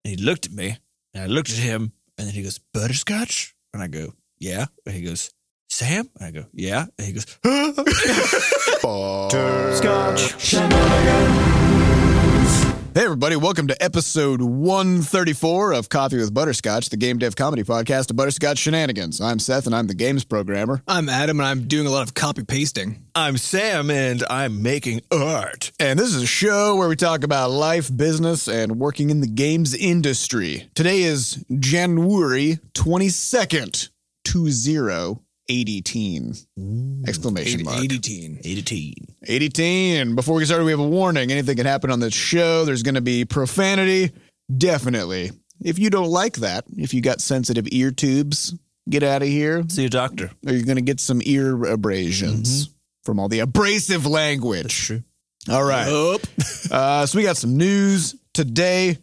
And he looked at me, and I looked at him, and then he goes, butterscotch? And I go, yeah. And he goes, Sam? And I go, yeah. And he goes, Butterscotch Shenanigans. Hey, everybody. Welcome to episode 134 of Coffee with Butterscotch, the game dev comedy podcast of Butterscotch Shenanigans. I'm Seth, and I'm the games programmer. I'm Adam, and I'm doing a lot of copy pasting. I'm Sam, and I'm making art. And this is a show where we talk about life, business, and working in the games industry. Today is January 22nd, 2018. Exclamation mark. 80-teen. 80-teen. Before we get started, we have a warning. Anything can happen on this show. There's going to be profanity. Definitely. If you don't like that, if you got sensitive ear tubes, get out of here. See a doctor. Or you're going to get some ear abrasions from all the abrasive language. That's true. All right. So we got some news today.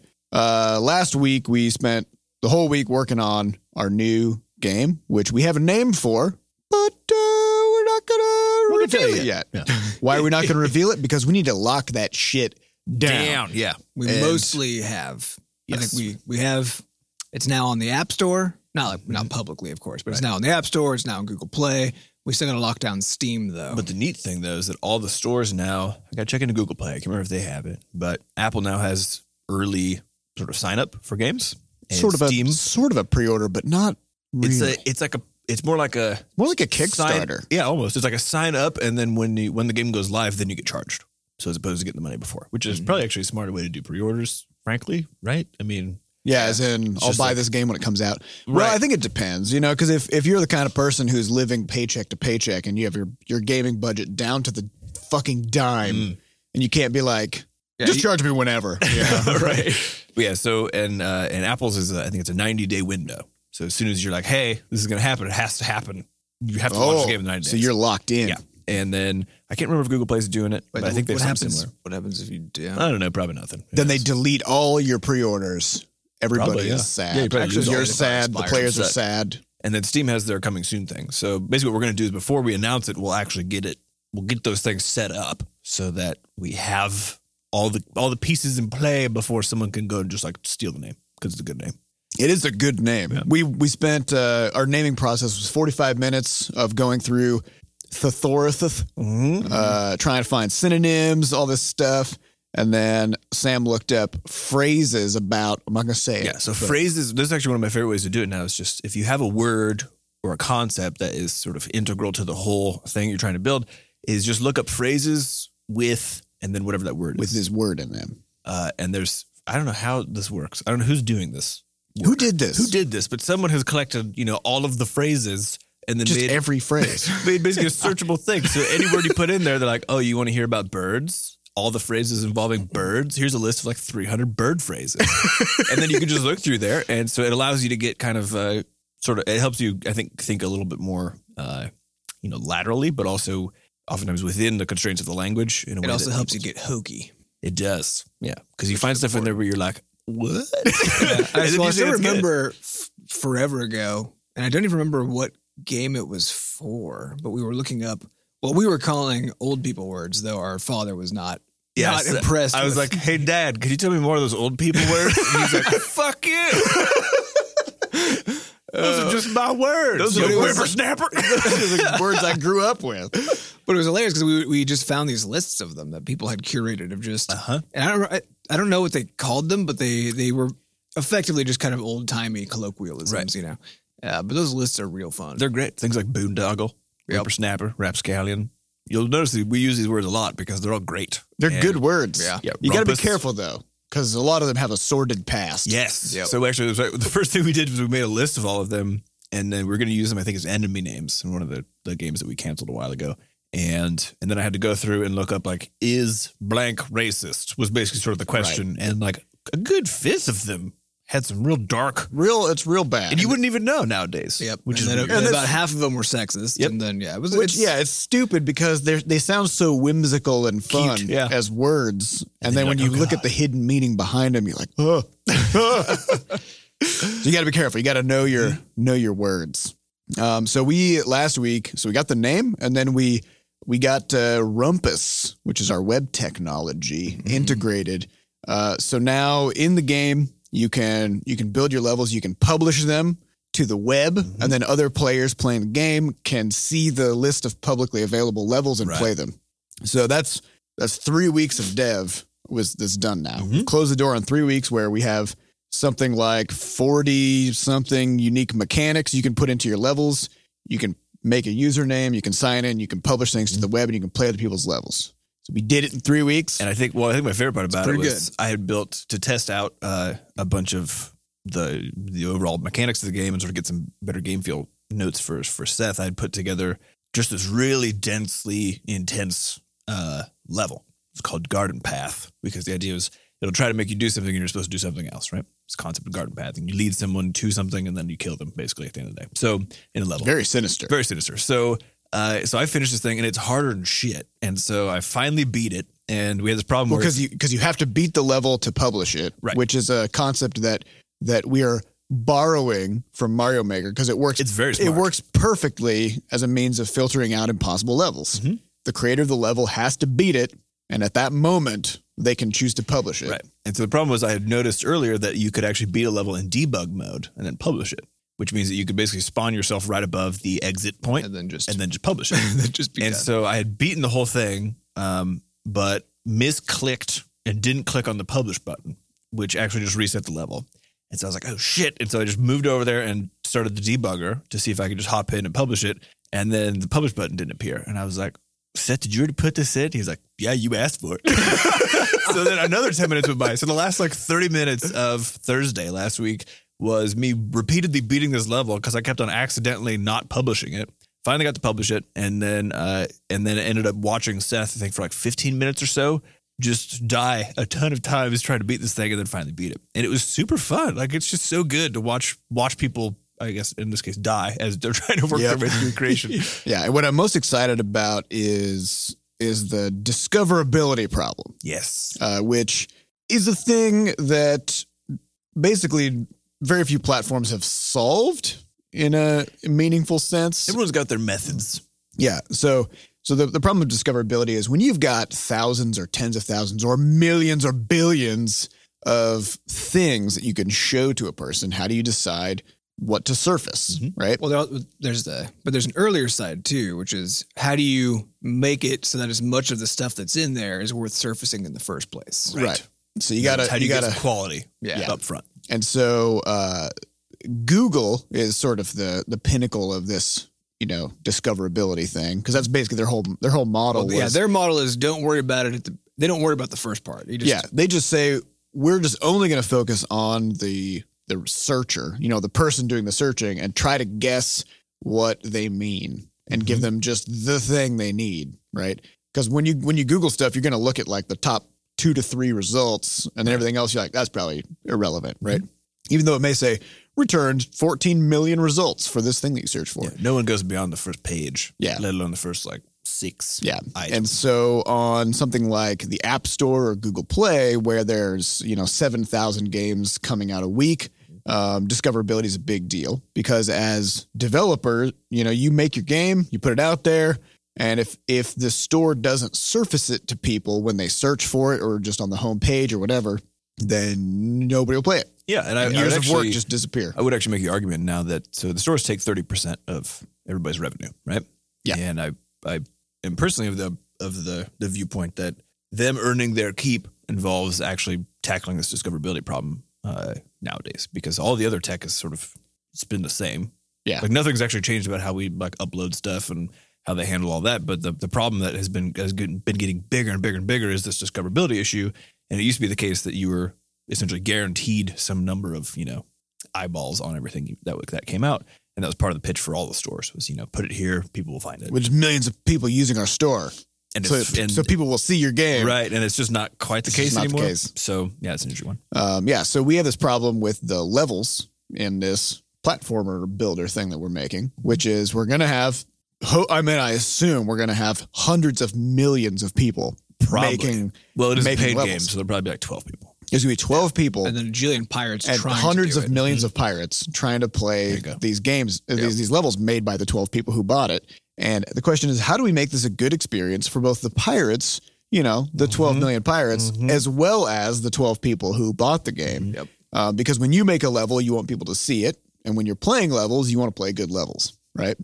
Last week, we spent the whole week working on our new game, which we have a name for, but we're not going to reveal it yet. Yeah. Why are we not going to reveal it? Because we need to lock that shit down. Yeah. We mostly have. Yes. I think we have. It's now on the App Store. Not publicly, of course, but it's now on the App Store. It's now on Google Play. We still got to lock down Steam, though. But the neat thing, though, is that all the stores now, I got to check into Google Play. I can't remember if they have it, but Apple now has early sort of sign up for games. And Sort of Steam, a pre-order, but not really. It's more like a Kickstarter. Yeah, almost. It's like a sign up, and then when the game goes live, then you get charged. So as opposed to getting the money before, which is probably actually a smarter way to do pre-orders, frankly, right? I mean, yeah, as in I'll buy this game when it comes out. Well, I think it depends, because if you're the kind of person who's living paycheck to paycheck and you have your gaming budget down to the fucking dime, and you can't be like, just charge me whenever. Yeah, right. Yeah. So and Apple's is I think it's a 90-day window. So as soon as you're like, hey, this is going to happen, it has to happen. You have to launch the game in 90 days. So you're locked in. Yeah. And then I can't remember if Google Play's doing it, but I think they have something similar. What happens if you do? I don't know. Probably nothing. Then they delete all your pre-orders. Everybody is sad. Yeah, you probably lose all you're your sad. The players are sad. And then Steam has their coming soon thing. So basically what we're going to do is before we announce it, we'll actually get it. We'll get those things set up so that we have all the pieces in play before someone can go and just like steal the name because it's a good name. It is a good name. Yeah. We spent our naming process was 45 minutes of going through Thesaurus, trying to find synonyms, all this stuff. And then Sam looked up phrases about, I'm not going to say it. Yeah, so phrases, this is actually one of my favorite ways to do it now. Is just if you have a word or a concept that is sort of integral to the whole thing you're trying to build, is just look up phrases with, and then whatever that word is. With this word in them. And I don't know how this works. I don't know who's doing this. Who did this? But someone has collected, all of the phrases and then just made every phrase. Made basically a searchable thing. So any word you put in there, they're like, oh, you want to hear about birds? All the phrases involving birds. Here's a list of like 300 bird phrases. And then you can just look through there. And so it allows you to get kind of it helps you, I think a little bit more, laterally, but also oftentimes within the constraints of the language. In a way it also helps you get hokey. It does. Yeah. Because you find stuff in there where you're like, what? I still remember forever ago, and I don't even remember what game it was for, but we were looking up what we were calling old people words, though our father was not impressed. I was like, hey, Dad, could you tell me more of those old people words? And he's like, fuck you. Those are just my words. Those are whippersnapper. Those are words I grew up with. But it was hilarious because we just found these lists of them that people had curated of just. And I don't know what they called them, but they were effectively just kind of old timey colloquialisms, right. But those lists are real fun. They're great. Things like boondoggle, whippersnapper, rapscallion. You'll notice that we use these words a lot because they're all great. They're good words. Yeah. You got to be careful though, because a lot of them have a sordid past. Yes. Yep. So actually, the first thing we did was we made a list of all of them, and then we're going to use them, I think, as enemy names in one of the games that we canceled a while ago. And then I had to go through and look up, like, is blank racist was basically sort of the question. Right. And like a good fifth of them had some real dark. It's real bad. And you wouldn't even know nowadays. Yep. And about half of them were sexist. Yep. And then, it's stupid because they sound so whimsical and fun as words. And then when you look at the hidden meaning behind them, you're like, oh. So you got to be careful. You got to know your words. So last week, we got the name, and then we got Rumpus, which is our web technology integrated. So now in the game, You can build your levels. You can publish them to the web, and then other players playing the game can see the list of publicly available levels and play them. So that's 3 weeks of dev that's done now. We've closed the door on 3 weeks where we have something like 40-something unique mechanics you can put into your levels. You can make a username, you can sign in, you can publish things to the web, and you can play other people's levels. So we did it in 3 weeks. And I think my favorite part about it was I had built to test out a bunch of the overall mechanics of the game and sort of get some better game feel notes for Seth. I had put together just this really densely intense level. It's called Garden Path because the idea is it'll try to make you do something and you're supposed to do something else, right? It's the concept of Garden Path. And you lead someone to something and then you kill them basically at the end of the day. So in a level. Very sinister. Very sinister. So I finished this thing and it's harder than shit. And so I finally beat it. And we had this problem because you have to beat the level to publish it, which is a concept that we are borrowing from Mario Maker because it works. It's very smart. It works perfectly as a means of filtering out impossible levels. The creator of the level has to beat it, and at that moment, they can choose to publish it. Right. And so the problem was I had noticed earlier that you could actually beat a level in debug mode and then publish it, which means that you could basically spawn yourself right above the exit point and then just publish it. So I had beaten the whole thing, but misclicked and didn't click on the publish button, which actually just reset the level. And so I was like, oh shit. And so I just moved over there and started the debugger to see if I could just hop in and publish it. And then the publish button didn't appear. And I was like, Seth, did you already put this in? He's like, yeah, you asked for it. So then another 10 minutes went by. So the last 30 minutes of Thursday last week was me repeatedly beating this level because I kept on accidentally not publishing it. Finally got to publish it. And then ended up watching Seth, I think for 15 minutes or so, just die a ton of times trying to beat this thing and then finally beat it. And it was super fun. It's just so good to watch people, I guess in this case, die as they're trying to work their way through creation. Yeah. And what I'm most excited about is the discoverability problem. Yes. Which is a thing that basically very few platforms have solved in a meaningful sense. Everyone's got their methods. Yeah. So the problem of discoverability is when you've got thousands or tens of thousands or millions or billions of things that you can show to a person, how do you decide what to surface, right? Well, there's an earlier side too, which is how do you make it so that as much of the stuff that's in there is worth surfacing in the first place? Right. So you gotta get quality up front. And so Google is sort of the pinnacle of this, discoverability thing, because that's basically their whole model. Well, their model is don't worry about it. They don't worry about the first part. They just say we're just only going to focus on the searcher, the person doing the searching, and try to guess what they mean and give them just the thing they need, right? Because when you Google stuff, you're going to look at the top 2 to 3 results, and then everything else you're like, that's probably irrelevant, right? Even though it may say returned 14 million results for this thing that you search for. Yeah, no one goes beyond the first page, let alone the first 6 items. And so on something like the App Store or Google Play, where there's 7,000 games coming out a week, discoverability is a big deal because as developer, you make your game, you put it out there, and if the store doesn't surface it to people when they search for it or just on the homepage or whatever, then nobody will play it. Yeah, and years of work just disappear. I would actually make the argument now that the stores take 30% of everybody's revenue, right? Yeah, and I am personally of the viewpoint that them earning their keep involves actually tackling this discoverability problem nowadays, because all the other tech is it's been the same. Yeah, nothing's actually changed about how we upload stuff and how they handle all that. But the problem that has been getting bigger and bigger and bigger is this discoverability issue. And it used to be the case that you were essentially guaranteed some number of, eyeballs on everything that came out. And that was part of the pitch for all the stores was, put it here, people will find it. Which millions of people using our store. And so people will see your game. Right. And it's just not quite the case anymore. So yeah, it's an interesting one. So we have this problem with the levels in this platformer builder thing that we're making, which is we're going to have, I assume we're going to have hundreds of millions of people it is a paid levels. game, so there'll probably be 12 people. There's going to be 12 people. And then a jillion pirates and trying hundreds to do of millions of pirates trying to play these games, these levels made by the 12 people who bought it. And the question is, how do we make this a good experience for both the pirates, the 12 million pirates, as well as the 12 people who bought the game? Because when you make a level, you want people to see it. And when you're playing levels, you want to play good levels, right?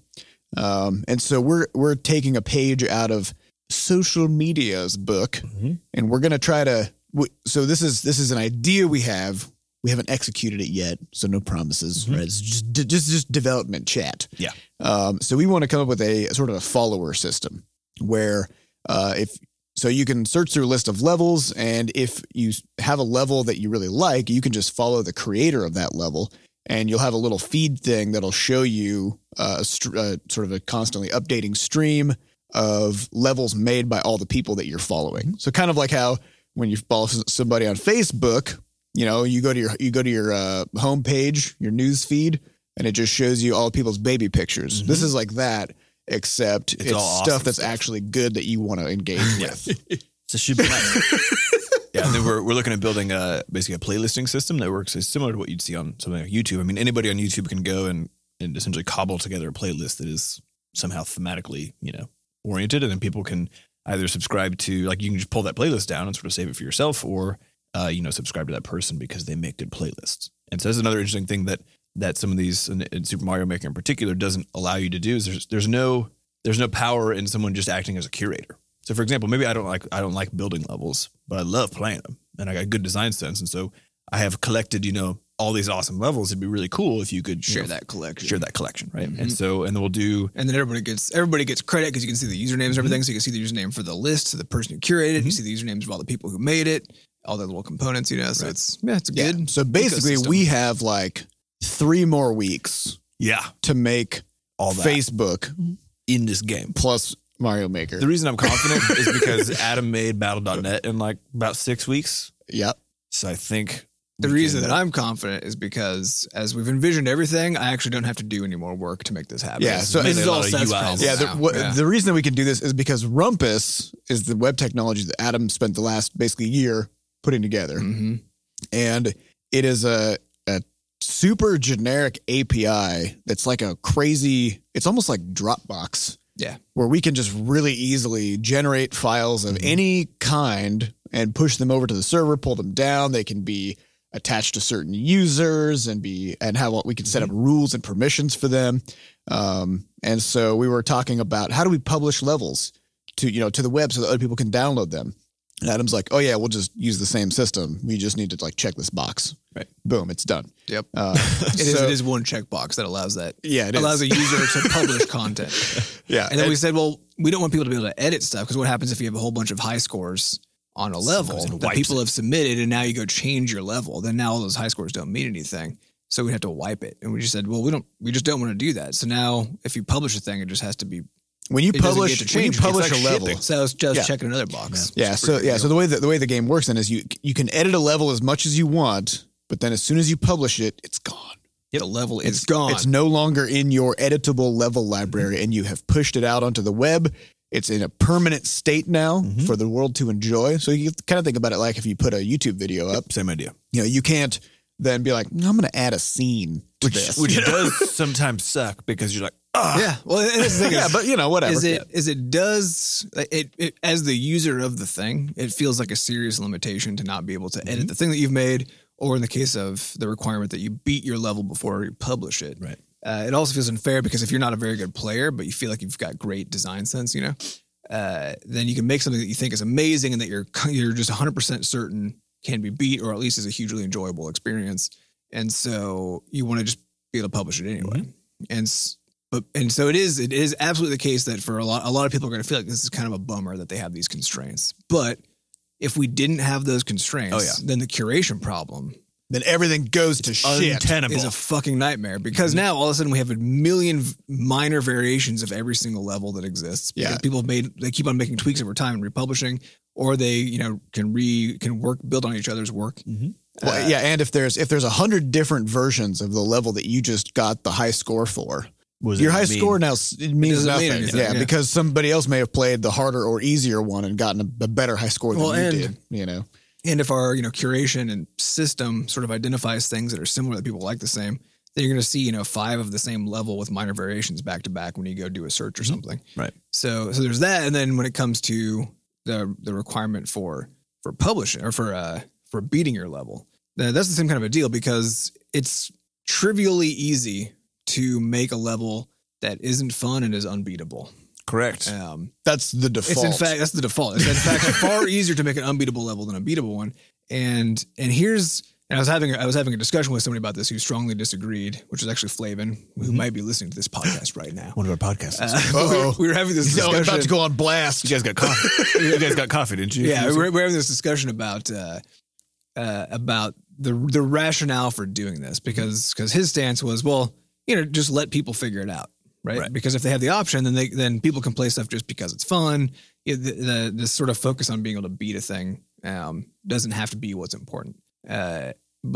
And so we're taking a page out of social media's book, and we're going to try to. So this is an idea we have. We haven't executed it yet, so no promises. Right? It's just development chat. Yeah. So we want to come up with a sort of a follower system where so you can search through a list of levels, and if you have a level that you really like, you can just follow the creator of that level. And you'll have a little feed thing that'll show you sort of a constantly updating stream of levels made by all the people that you're following. So kind of like how when you follow somebody on Facebook, you know, you go to your homepage, your news feed, and it just shows you all the people's baby pictures. This is like that, except it's all stuff awesome that's stuff. actually good that you want to engage with. So it should be nice. Yeah, and then we're looking at building basically a playlisting system that works similar to what you'd see on something like YouTube. I mean, anybody on YouTube can go and essentially cobble together a playlist that is somehow thematically, you know, oriented, and then people can either subscribe to, like, you can just pull that playlist down and sort of save it for yourself, or you know, subscribe to that person because they make good playlists. And so that's another interesting thing that some of these, in Super Mario Maker in particular, doesn't allow you to do is there's no power in someone just acting as a curator. So, for example, maybe I don't like building levels, but I love playing them, and I got good design sense, and so I have collected, you know, all these awesome levels. It'd be really cool if you could Share that collection, right? And then we'll do, and then everybody gets credit because you can see the usernames and everything. So you can see the username for the list, so the person who curated. You see the usernames of all the people who made it, all the little components, you know. So it's good. So basically, ecosystem. we have like 3 more weeks to make all that Facebook in this game. plus Mario Maker. The reason I'm confident is because Adam made Battle.net in like about 6 weeks. Yep. So I think The reason that I'm confident is because as we've envisioned everything, I actually don't have to do any more work to make this happen. Yeah, so this mainly is a all lot of Seth's UIs. problem Yeah, now. the reason that we can do this is because Rumpus is the web technology that Adam spent the last basically year putting together. And it is a super generic API that's like a crazy, it's almost like Dropbox. Yeah. Where we can just really easily generate files of any kind and push them over to the server, pull them down. They can be attached to certain users and have what we can set up rules and permissions for them. And so we were talking about how do we publish levels to the web so that other people can download them. And Adam's like, oh yeah, we'll just use the same system. We just need to like check this box. Right. Boom, it's done. Yep. It is one checkbox that allows that. Yeah, it allows is. a user to publish content. Yeah. And then we said, well, we don't want people to be able to edit stuff because what happens if you have a whole bunch of high scores on a level goes and that wipes people it. have submitted and now you go change your level, then now all those high scores don't mean anything. So we have to wipe it. And we just said, well, we just don't want to do that. So now if you publish a thing, it just has to be when you it doesn't publish get to change. a level. So I was just checking another box. Yeah. So the way the game works then is you can edit a level as much as you want, but then as soon as you publish it, it's gone. The level is gone. It's no longer in your editable level library, and you have pushed it out onto the web. It's in a permanent state now for the world to enjoy. So you kind of think about it like if you put a YouTube video up. same idea. You know, you can't then be like, no, I'm going to add a scene to this. Which does sometimes suck because you're like, Yeah. Well, and that's the thing yeah, but you know, whatever. it does as the user of the thing, it feels like a serious limitation to not be able to edit the thing that you've made, or in the case of the requirement that you beat your level before you publish it. Right. It also feels unfair because if you're not a very good player, but you feel like you've got great design sense, you know, then you can make something that you think is amazing and that you're just 100% certain can be beat, or at least is a hugely enjoyable experience. And so you want to just be able to publish it anyway. And so it is absolutely the case that for a lot of people are going to feel like this is kind of a bummer that they have these constraints. But if we didn't have those constraints, then the curation problem then everything goes to shit. untenable. is a fucking nightmare because now all of a sudden we have a million minor variations of every single level that exists. Yeah. Because people they keep on making tweaks over time and republishing, or they, can build on each other's work. Well, yeah, and if there's 100 different versions of the level that you just got the high score for, your high score now it means doesn't mean nothing. anything, Yeah, yeah. because somebody else may have played the harder or easier one and gotten a better high score than you did. You know. And if our, curation and system sort of identifies things that are similar that people like the same, then you're going to see, 5 of the same level with minor variations back to back when you go do a search or something. Right. So there's that. And then when it comes to the requirement for publishing or for beating your level, that's the same kind of a deal because it's trivially easy to make a level that isn't fun and is unbeatable. Correct. That's the default. That's the default. It's in fact far easier to make an unbeatable level than a beatable one. And I was having a discussion with somebody about this who strongly disagreed, which is actually Flavin, who might be listening to this podcast right now. One of our podcasts. We were having this discussion. He's about to go on blast. You guys got coffee. You guys got coffee, didn't you? Yeah, we're having this discussion about the rationale for doing this because his stance was, well, just let people figure it out, right? Because if they have the option, then people can play stuff just because it's fun. This sort of focus on being able to beat a thing doesn't have to be what's important. But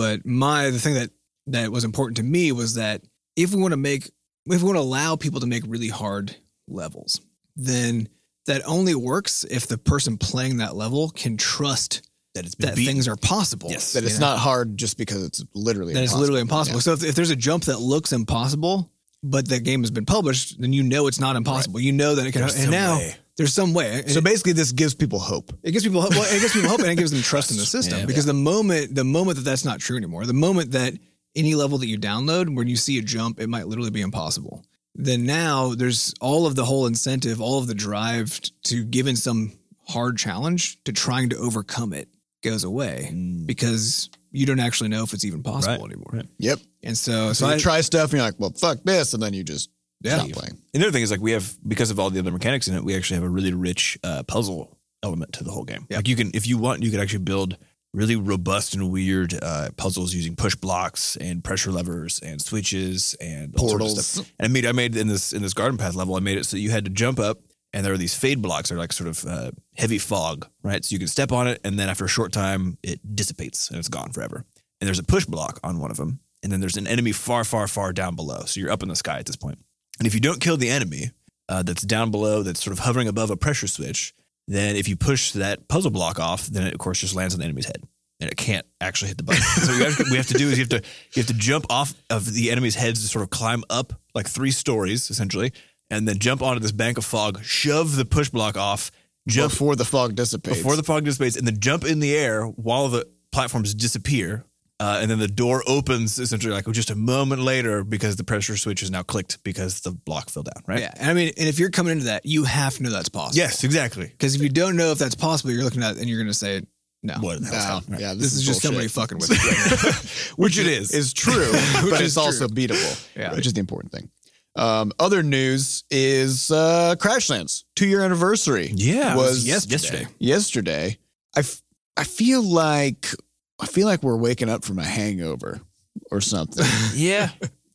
the thing that was important to me was that if we want to allow people to make really hard levels, then that only works if the person playing that level can trust that things are possible. Yes. That it's not hard just because it's literally impossible. It's literally impossible. Yeah. So if there's a jump that looks impossible, but the game has been published, then it's not impossible. Right. You know that it can. And now there's some way. So basically, this gives people hope. It gives people hope. Well, it gives people hope, and it gives them trust in the system. Because the moment that that's not true anymore, the moment that any level that you download, when you see a jump, it might literally be impossible. Then now there's all of the whole incentive, all of the drive to given some hard challenge to trying to overcome it goes away because you don't actually know if it's even possible anymore. Right. Yep. And so you try stuff and you're like, well, fuck this. And then you just stop playing. Another thing is like we have, because of all the other mechanics in it, we actually have a really rich puzzle element to the whole game. Yep. Like if you want, you could actually build really robust and weird puzzles using push blocks and pressure levers and switches and portals. Sort of stuff. And I made in this garden path level, I made it so you had to jump up. And there are these fade blocks that are like sort of heavy fog, right? So you can step on it, and then after a short time, it dissipates, and it's gone forever. And there's a push block on one of them, and then there's an enemy far, far, far down below. So you're up in the sky at this point. And if you don't kill the enemy that's down below, that's sort of hovering above a pressure switch, then if you push that puzzle block off, then it, of course, just lands on the enemy's head. And it can't actually hit the button. So what we have to do is you have to jump off of the enemy's heads to sort of climb up like 3 stories, essentially, and then jump onto this bank of fog, shove the push block off, before the fog dissipates. And then jump in the air while the platforms disappear. And then the door opens essentially like just a moment later because the pressure switch is now clicked because the block fell down, right? Yeah. And if you're coming into that, you have to know that's possible. Yes, exactly. Because if you don't know if that's possible, you're looking at it and you're going to say, no. What the hell's right. Yeah, this is just somebody fucking with it. Which it is. Is true, but it's also beatable, which is the important thing. Other news is Crashlands 2-year anniversary. Yeah, was yesterday. I feel like we're waking up from a hangover or something. Yeah.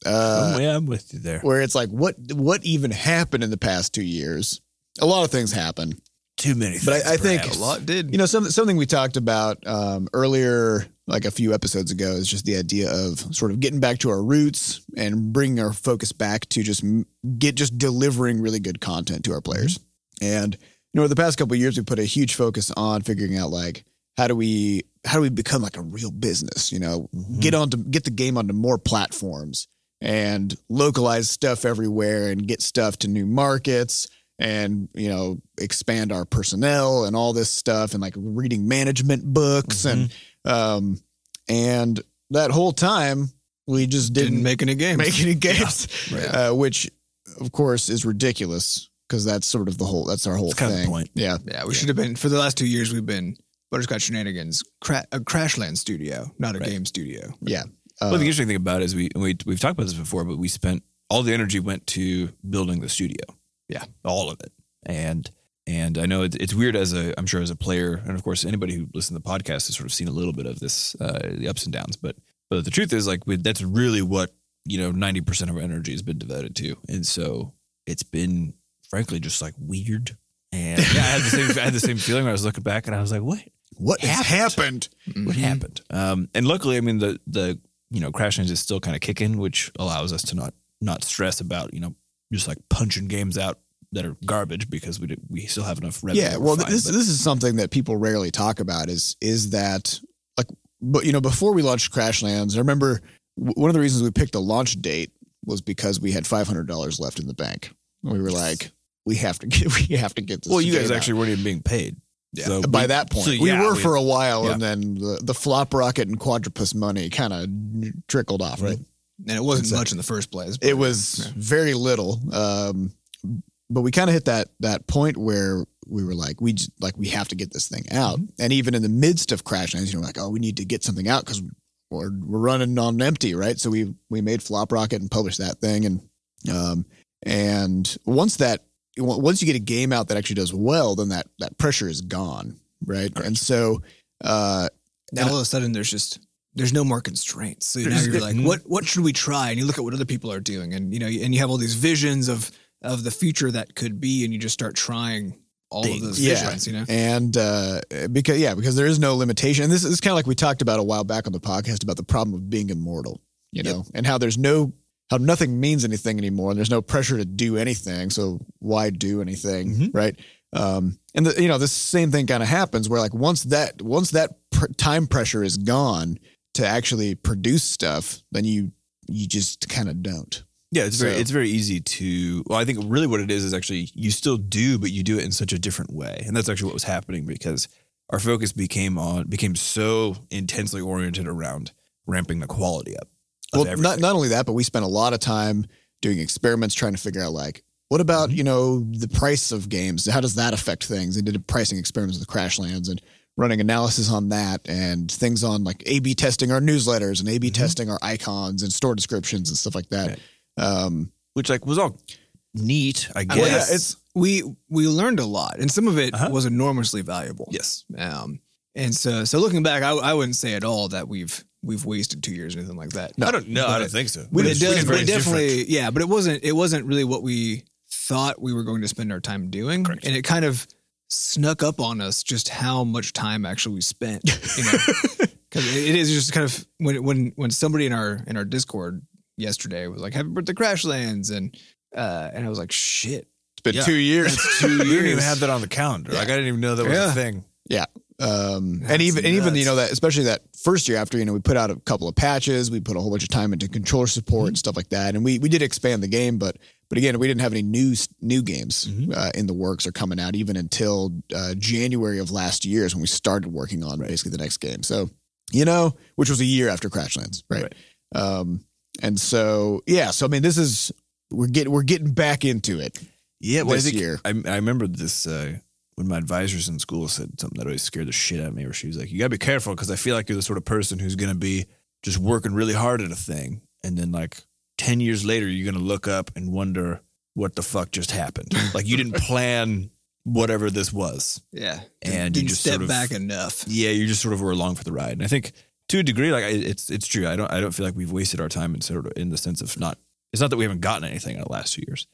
I'm with you there. Where it's like, what even happened in the past 2 years? A lot of things happened. Too many things. But I think a lot did. Something we talked about earlier, like a few episodes ago, is just the idea of sort of getting back to our roots and bringing our focus back to just delivering really good content to our players. Mm-hmm. And over the past couple of years, we put a huge focus on figuring out like how do we become like a real business? Mm-hmm. Get the game onto more platforms and localize stuff everywhere and get stuff to new markets. And, expand our personnel and all this stuff and like reading management books. Mm-hmm. And that whole time we just didn't make any games. Yeah. Right. Which of course is ridiculous because that's sort of that's our whole thing. Kind of the point. Yeah. We should have been, for the last 2 years, we've been Butterscotch Shenanigans, a Crashland studio, not a game studio. Yeah. Well, the interesting thing about it is we've talked about this before, but we spent all the energy went to building the studio. Yeah, all of it. And I know it's weird I'm sure as a player, and of course anybody who listens to the podcast has sort of seen a little bit of this, the ups and downs. But the truth is like that's really what 90% of our energy has been devoted to, and so it's been frankly just like weird. And I had the same feeling when I was looking back, and I was like, what has happened? What happened? And luckily, I mean the Crashlands is still kind of kicking, which allows us to not stress about just like punching games out that are garbage because we still have enough revenue. Yeah, well, this is something that people rarely talk about is that like, but before we launched Crashlands, I remember one of the reasons we picked a launch date was because we had $500 left in the bank. We were like, we have to get this. Well, you guys actually weren't even being paid. Yeah. So By that point, we were for a while, yeah. and then the flop rocket and quadrupus money kind of trickled off, right? And it wasn't much in the first place. It was very little. But we kind of hit that point where we were like, we have to get this thing out. Mm-hmm. And even in the midst of Crashlands, you know, like, oh, we need to get something out because we're running on empty, right? So we made Flop Rocket and published that thing, and once you get a game out that actually does well, then that pressure is gone, right? And so now all of a sudden there's no more constraints. So now you're like, what should we try? And you look at what other people are doing, and you know, and you have all these visions of the future that could be, and you just start trying all of those visions, you know? And because there is no limitation. And this is kind of like we talked about a while back on the podcast about the problem of being immortal, you know, and how nothing means anything anymore, and there's no pressure to do anything. So why do anything, right? And the same thing kind of happens where like once that time pressure is gone to actually produce stuff, then you just kind of don't. Yeah, it's very easy to. Well, I think really what it is actually you still do, but you do it in such a different way, and that's actually what was happening because our focus became so intensely oriented around ramping the quality up. Well, not only that, but we spent a lot of time doing experiments trying to figure out like what about the price of games? How does that affect things? And did pricing experiments with Crashlands and running analysis on that and things on like A/B testing our newsletters and A/B testing our icons and store descriptions and stuff like that. Right. Which like was all neat, I guess. Well, yeah, we learned a lot, and some of it was enormously valuable. Yes. And so looking back, I wouldn't say at all that we've wasted 2 years or anything like that. No, I don't think so. But it definitely, yeah, but it wasn't really what we thought we were going to spend our time doing. Correct. And it kind of snuck up on us just how much time actually we spent, you know, because it is just kind of when somebody in our Discord yesterday was like, happy birthday Crashlands. And I was like, shit. It's been 2 years. It's 2 years. We didn't even have that on the calendar. Yeah. Like I didn't even know that was a thing. Yeah. And even that, especially that first year after, we put out a couple of patches, we put a whole bunch of time into controller support and stuff like that. And we did expand the game, but again, we didn't have any new games in the works or coming out even until January of last year is when we started working on basically the next game. So, which was a year after Crashlands. Right. And so, so I mean, we're getting back into it. Yeah. Well, this year. I remember this, when my advisors in school said something that always scared the shit out of me, where she was like, you gotta be careful because I feel like you're the sort of person who's going to be just working really hard at a thing. And then like 10 years later, you're going to look up and wonder what the fuck just happened. Like you didn't plan whatever this was. Yeah. And didn't you just step back enough. Yeah. You just sort of were along for the ride. And I think to a degree, like it's true. I don't feel like we've wasted our time in the sense of it's not that we haven't gotten anything in the last 2 years.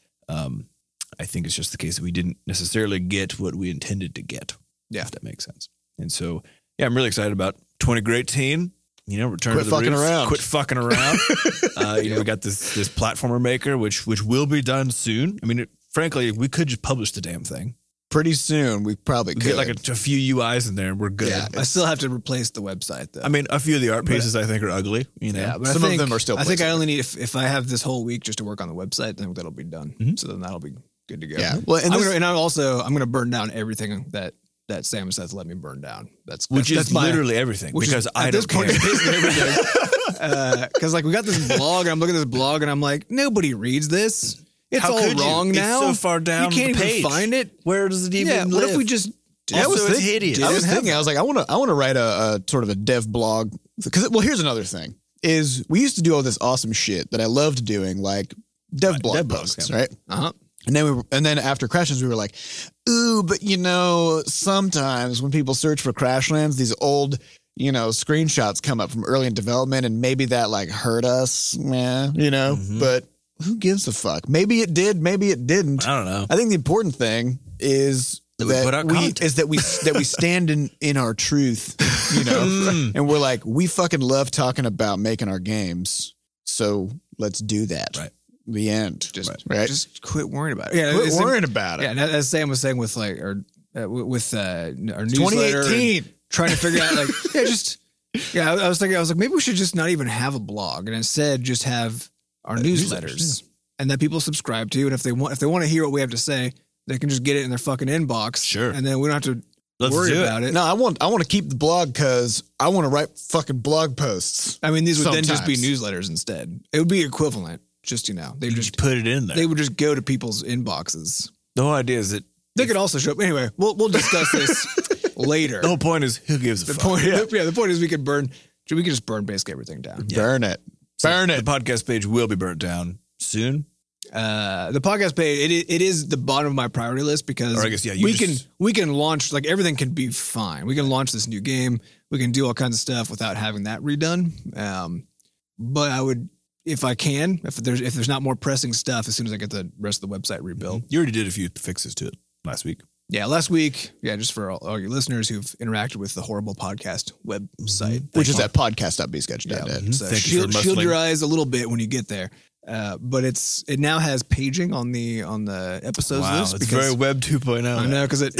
I think it's just the case that we didn't necessarily get what we intended to get. Yeah. If that makes sense. And so, yeah, I'm really excited about 2018. Return to the roots. Quit fucking around. We got this platformer maker, which will be done soon. I mean, frankly, we could just publish the damn thing. Pretty soon, we probably could. Get like a few UIs in there and we're good. Yeah, I still have to replace the website, though. I mean, a few of the art pieces I think are ugly. Yeah, but some of them are still. I think I only need if I have this whole week just to work on the website, then that'll be done. Mm-hmm. So then that'll be good to go. Yeah. Well, I'm going to burn down everything that Sam says let me burn down. That's literally everything because I don't care. Because like we got this blog and I'm looking at this blog and I'm like, nobody reads this. It's How all wrong now. It's so far down. You can't even find it. Where does it even live? What if we just? It's hideous. I was thinking. I was like, I want to write a sort of a dev blog because here's another thing is we used to do all this awesome shit that I loved doing like dev blog posts, right? And then after Crashlands, we were like, ooh, but sometimes when people search for Crashlands, these old, screenshots come up from early in development and maybe that like hurt us, but who gives a fuck? Maybe it did, maybe it didn't. I don't know. I think the important thing is that we stand in our truth, and we're like, we fucking love talking about making our games. So let's do that. Right. The end. Just quit worrying about it. Yeah, quit worrying about it. Yeah, and as Sam was saying with like our newsletter, 2018, trying to figure out like I was like maybe we should just not even have a blog and instead just have our newsletters and that people subscribe to, and if they want to hear what we have to say, they can just get it in their fucking inbox. Sure, and then we don't have to worry do it. about it. No, I want to keep the blog because I want to write fucking blog posts. I mean, these would then just be Sometimes. newsletters instead. It would be equivalent. Just, they You just put it in there. they would just go to people's inboxes. The whole idea is that They could also show up. Anyway, we'll discuss this later. the whole point is who gives a The fuck. point, the point is we could just burn basically everything down. Burn it. Burn The it. podcast page will be burnt down soon. The podcast page, it is the bottom of my priority list because Or I guess, yeah, you we can launch, like everything can be fine. We can launch this new game. We can do all kinds of stuff without having that redone. But I would, if there's not more pressing stuff, as soon as I get the rest of the website rebuilt. You already did a few fixes to it last week. Yeah, last week, just for all your listeners who've interacted with the horrible podcast website, Which is at podcast.bscotch.net. So Thank you for shield muscling. your eyes a little bit when you get there. But it now has paging on the episodes Wow, list it's very Web 2.0. I know because it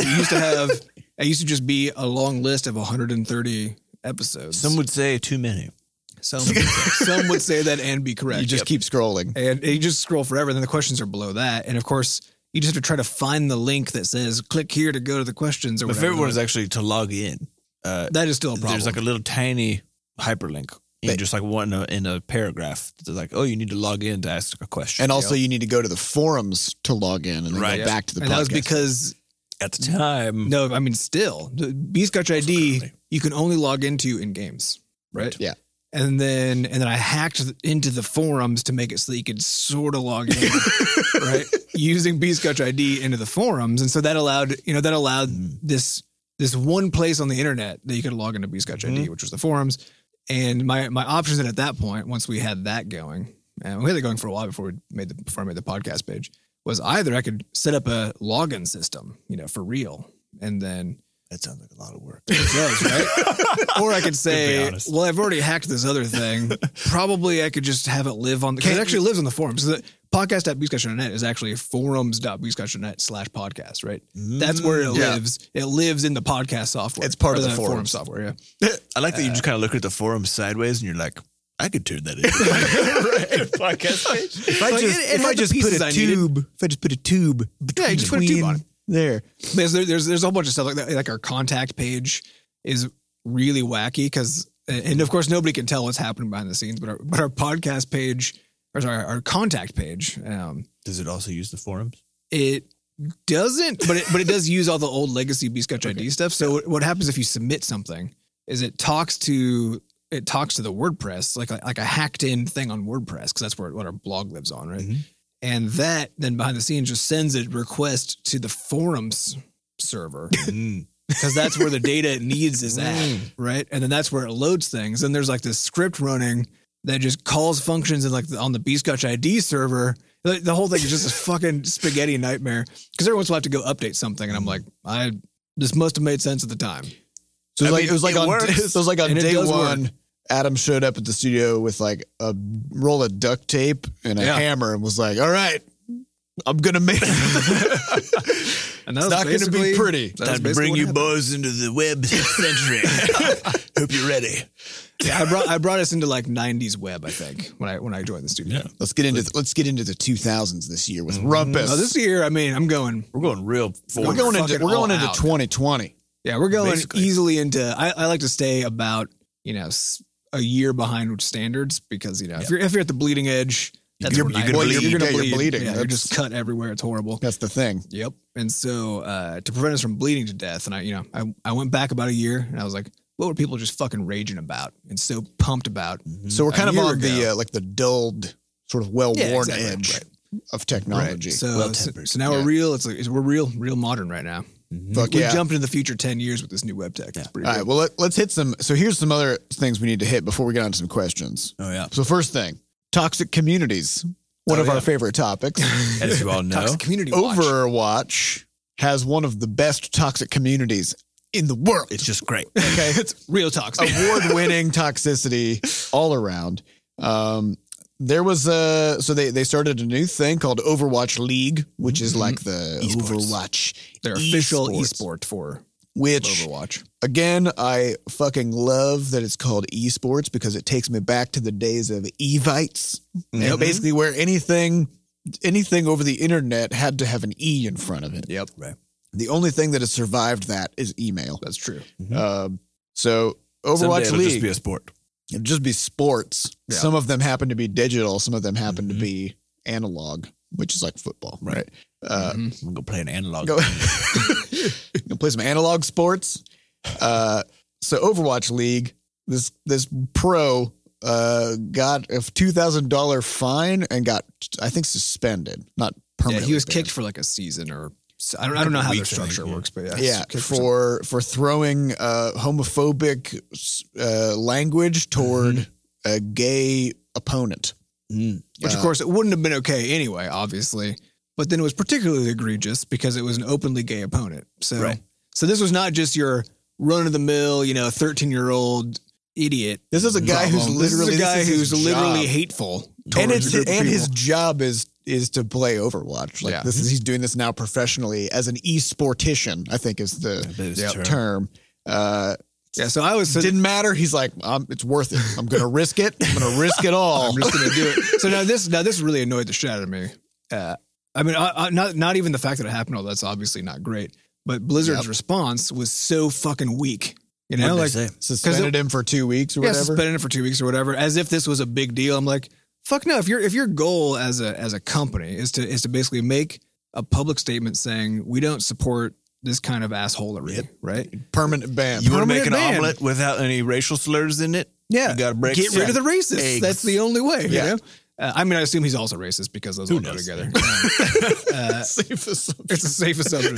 used to just be a long list of 130 episodes. Some would say too many. Some would say that and be correct. You just keep scrolling. and you just scroll forever. Then the questions are below that, and of course you just have to try to find the link that says click here to go to the questions. Or My whatever. favorite one is actually to log in. That is still a problem. There's like a little tiny hyperlink. Just like one in a paragraph. It's like, oh, you need to log in to ask a question. And also, you need to go to the forums to log in and then Right. go back to the and podcast. that was because at the time, no, I mean still the Bscotch ID you can only log into in games, right? Yeah. And then I hacked into the forums to make it so that you could sort of log in, right? Using Bscotch ID into the forums, and so that allowed this one place on the internet that you could log into Bscotch ID, which was the forums. And my options at that point, once we had that going, and we had it going for a while before I made the podcast page, was either I could set up a login system, for real, and then that sounds like a lot of work. it does, right? Or I could say, honest. well, I've already hacked this other thing. Probably I could just have it live on because it actually lives on the forums. So the podcast.bscotch.net is actually forums.bscotch.net/podcast, right? That's where it lives. It lives in the podcast software. It's part or of the forum forums. software, yeah. I like that you just kind of look at the forum sideways and you're like, I could turn that into a podcast page. If I just put a tube between you just put a tube on it. there. There's a whole bunch of stuff like that. Like our contact page is really wacky because, and of course, nobody can tell what's happening behind the scenes. But our podcast page, or sorry, our contact page, Does it also use the forums? it doesn't. But it does use all the old legacy Bscotch ID stuff. So what happens if you submit something is it talks to the WordPress like a hacked in thing on WordPress because that's what our blog lives on, right? Mhm. And that then behind the scenes just sends a request to the forums server because that's where the data it needs is at, right? And then that's where it loads things. And there's like this script running that just calls functions and on the Bscotch ID server. The whole thing is just a fucking spaghetti nightmare because every once in a while I have to go update something, and I'm like, this must have made sense at the time. So it was like on And it day does one. work. Adam showed up at the studio with like a roll of duct tape and a Yeah. hammer and was like, "All right, I'm gonna make it. And that It's not gonna be pretty." that was Time to basically bring what you happened. boys into the web century. Hope you're ready. Yeah, I brought us into like 90s web, I think, when I joined the studio. Yeah. Let's get into the 2000s this year with Rumpus. Now, this year, I mean, I'm going. We're going real forward. we're going into fucking all 2020. Yeah, we're going Basically. easily into. I like to stay about a year behind standards because if you're at the bleeding edge, that's You're when gonna bleed. you're gonna Yeah, you're bleed. bleeding. Yeah, you're That's- just cut everywhere. It's horrible. That's the thing. Yep. And so to prevent us from bleeding to death, and I went back about a year, and I was like, what were people just fucking raging about and so pumped about? So we're kind of year on ago. the like the dulled, sort of well-worn exactly. edge Right. of technology. So, Well-tempered. so now we're real. We're real modern right now. Fuck We yeah. jumped into the future 10 years with this new web tech. It's pretty All good. right, well, let's hit some. So here's some other things we need to hit before we get on to some questions. Oh, yeah. So first thing, toxic communities, one of our favorite topics. As you all know. Toxic community watch. Overwatch has one of the best toxic communities in the world. It's just great. Okay, It's real toxic. award-winning toxicity all around. There was so they started a new thing called Overwatch League, which is like the Esports. Overwatch Their official esports, esport for which Overwatch. again I fucking love that it's called esports because it takes me back to the days of Evites, and basically where anything over the internet had to have an E in front of it. Yep. Right. The only thing that has survived that is email. That's true. So Overwatch Someday it'll League, just be a sport. it'll just be sports. Yeah. Some of them happen to be digital. Some of them happen to be analog, which is like football, right? I'm gonna go play an analog. Go play some analog sports. So Overwatch League, this pro got a $2,000 fine and got, I think, suspended, not Yeah, permanently. he was banned. kicked for like a season or I don't know how their structure works, but yeah. Yeah, kicked for throwing homophobic language toward a gay opponent. which of course it wouldn't have been okay anyway, obviously. But then it was particularly egregious because it was an openly gay opponent. So, so this was not just your run of the mill, 13-year-old idiot. This is a guy who's literally literally hateful. And towards a group of his people. job is to play Overwatch. Like he's doing this now professionally as an e-sportician, I think is the term. Yeah, so I was didn't matter. He's like, it's worth it. I'm going to risk it. I'm going to risk it all. I'm just going to do it. So now this really annoyed the shit out of me. I mean, not even the fact that it happened. That's obviously not great. But Blizzard's response was so fucking weak. Like suspended him for 2 weeks or whatever. Suspended him for 2 weeks or whatever, as if this was a big deal. I'm like, fuck no. If your goal as a company is to basically make a public statement saying we don't support this kind of assholery, right? Permanent ban. You want to make an Permanent ban. omelet without any racial slurs in it? Yeah, You got to break get rid of the racists. eggs. That's the only way. Yeah. You know? I mean, I assume he's also racist because those all go together. Safe assumption. It's a safe assumption.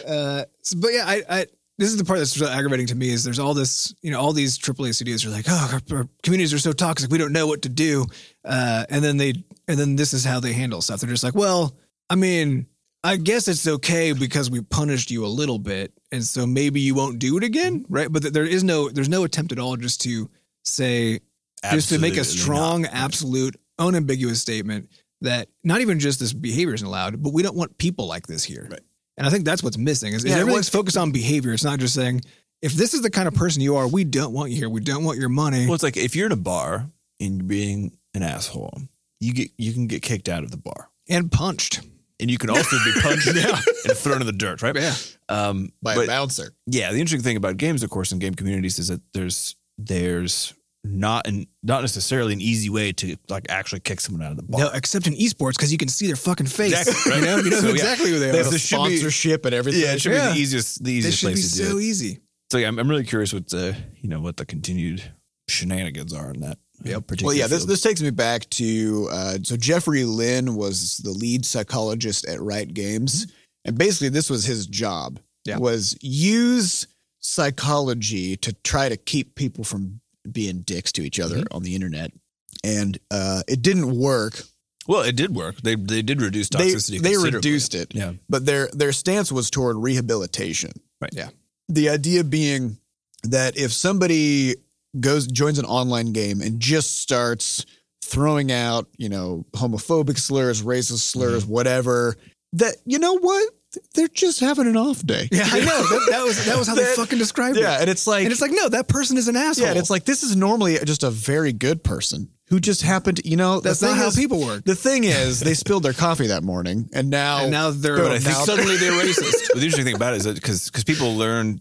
But yeah, I this is the part that's really aggravating to me is there's all this, all these AAA studios are like, oh, our communities are so toxic, we don't know what to do. And then this is how they handle stuff. They're just like, well, I mean, I guess it's okay because we punished you a little bit, and so maybe you won't do it again, right? But there's no attempt at all just to say, just to make a strong, absolute, unambiguous statement that not even just this behavior isn't allowed, but we don't want people like this here. Right. And I think that's what's missing is everything's focused on behavior. It's not just saying, if this is the kind of person you are, we don't want you here. We don't want your money. Well, it's like if you're in a bar and you're being an asshole, you can get kicked out of the bar. And punched. And you can also be punched and thrown in the dirt, right? Yeah. By a bouncer. Yeah. The interesting thing about games, of course, and game communities is that there's not necessarily an easy way to like actually kick someone out of the bar. No, except in esports because you can see their fucking face. Exactly, right? You know exactly who they are. There's the sponsorship and everything. Yeah, it should be the easiest This should be place to do so it. easy. So yeah, I'm really curious what what the continued shenanigans are in that. Particular Well, yeah, field. this takes me back to so Jeffrey Lynn was the lead psychologist at Riot Games, and basically this was his job. Was use psychology to try to keep people from being dicks to each other on the internet, and it didn't work. Well, it did work. They did reduce toxicity. They considerably. reduced it. Yeah, but their stance was toward rehabilitation. Right. Yeah. The idea being that if somebody joins an online game and just starts throwing out, homophobic slurs, racist slurs, whatever, that, you know what? They're just having an off day. Yeah, I know. That was how they fucking described it. Yeah, and it's like, no, that person is an asshole. Yeah, and it's like, this is normally just a very good person who just happened to, that's not how people work. The thing is, they spilled their coffee that morning, and now they're suddenly they're racist. Well, the interesting thing about it is that because people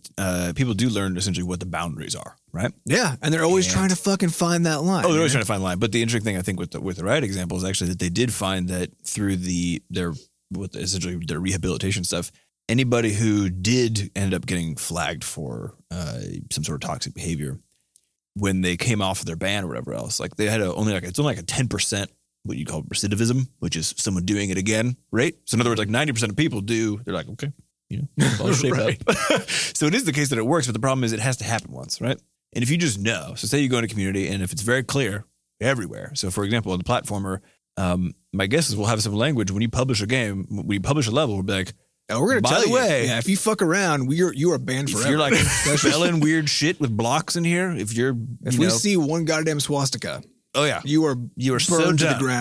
do learn essentially what the boundaries are, right? Yeah, and they're always trying to fucking find that line. Oh, they're always trying to find a line. But the interesting thing I think with the Riot example is actually that they did find that through essentially their rehabilitation stuff, anybody who did end up getting flagged for some sort of toxic behavior, when they came off of their ban or whatever else, like they had only like a 10% what you call recidivism, which is someone doing it again, right? So in other words, like 90% of people they're like, okay, I'll shape up. So it is the case that it works, but the problem is it has to happen once, right? And if you just know, so say you go into a community and if it's very clear everywhere. So for example, on the platformer, my guess is we'll have some language when you publish a game, when you publish a level, we'll be like, we're going to tell you. Yeah, if you fuck around, you are banned forever. If you're like spelling weird shit with blocks in here, if we see one goddamn swastika, oh yeah, you are so burned to done. the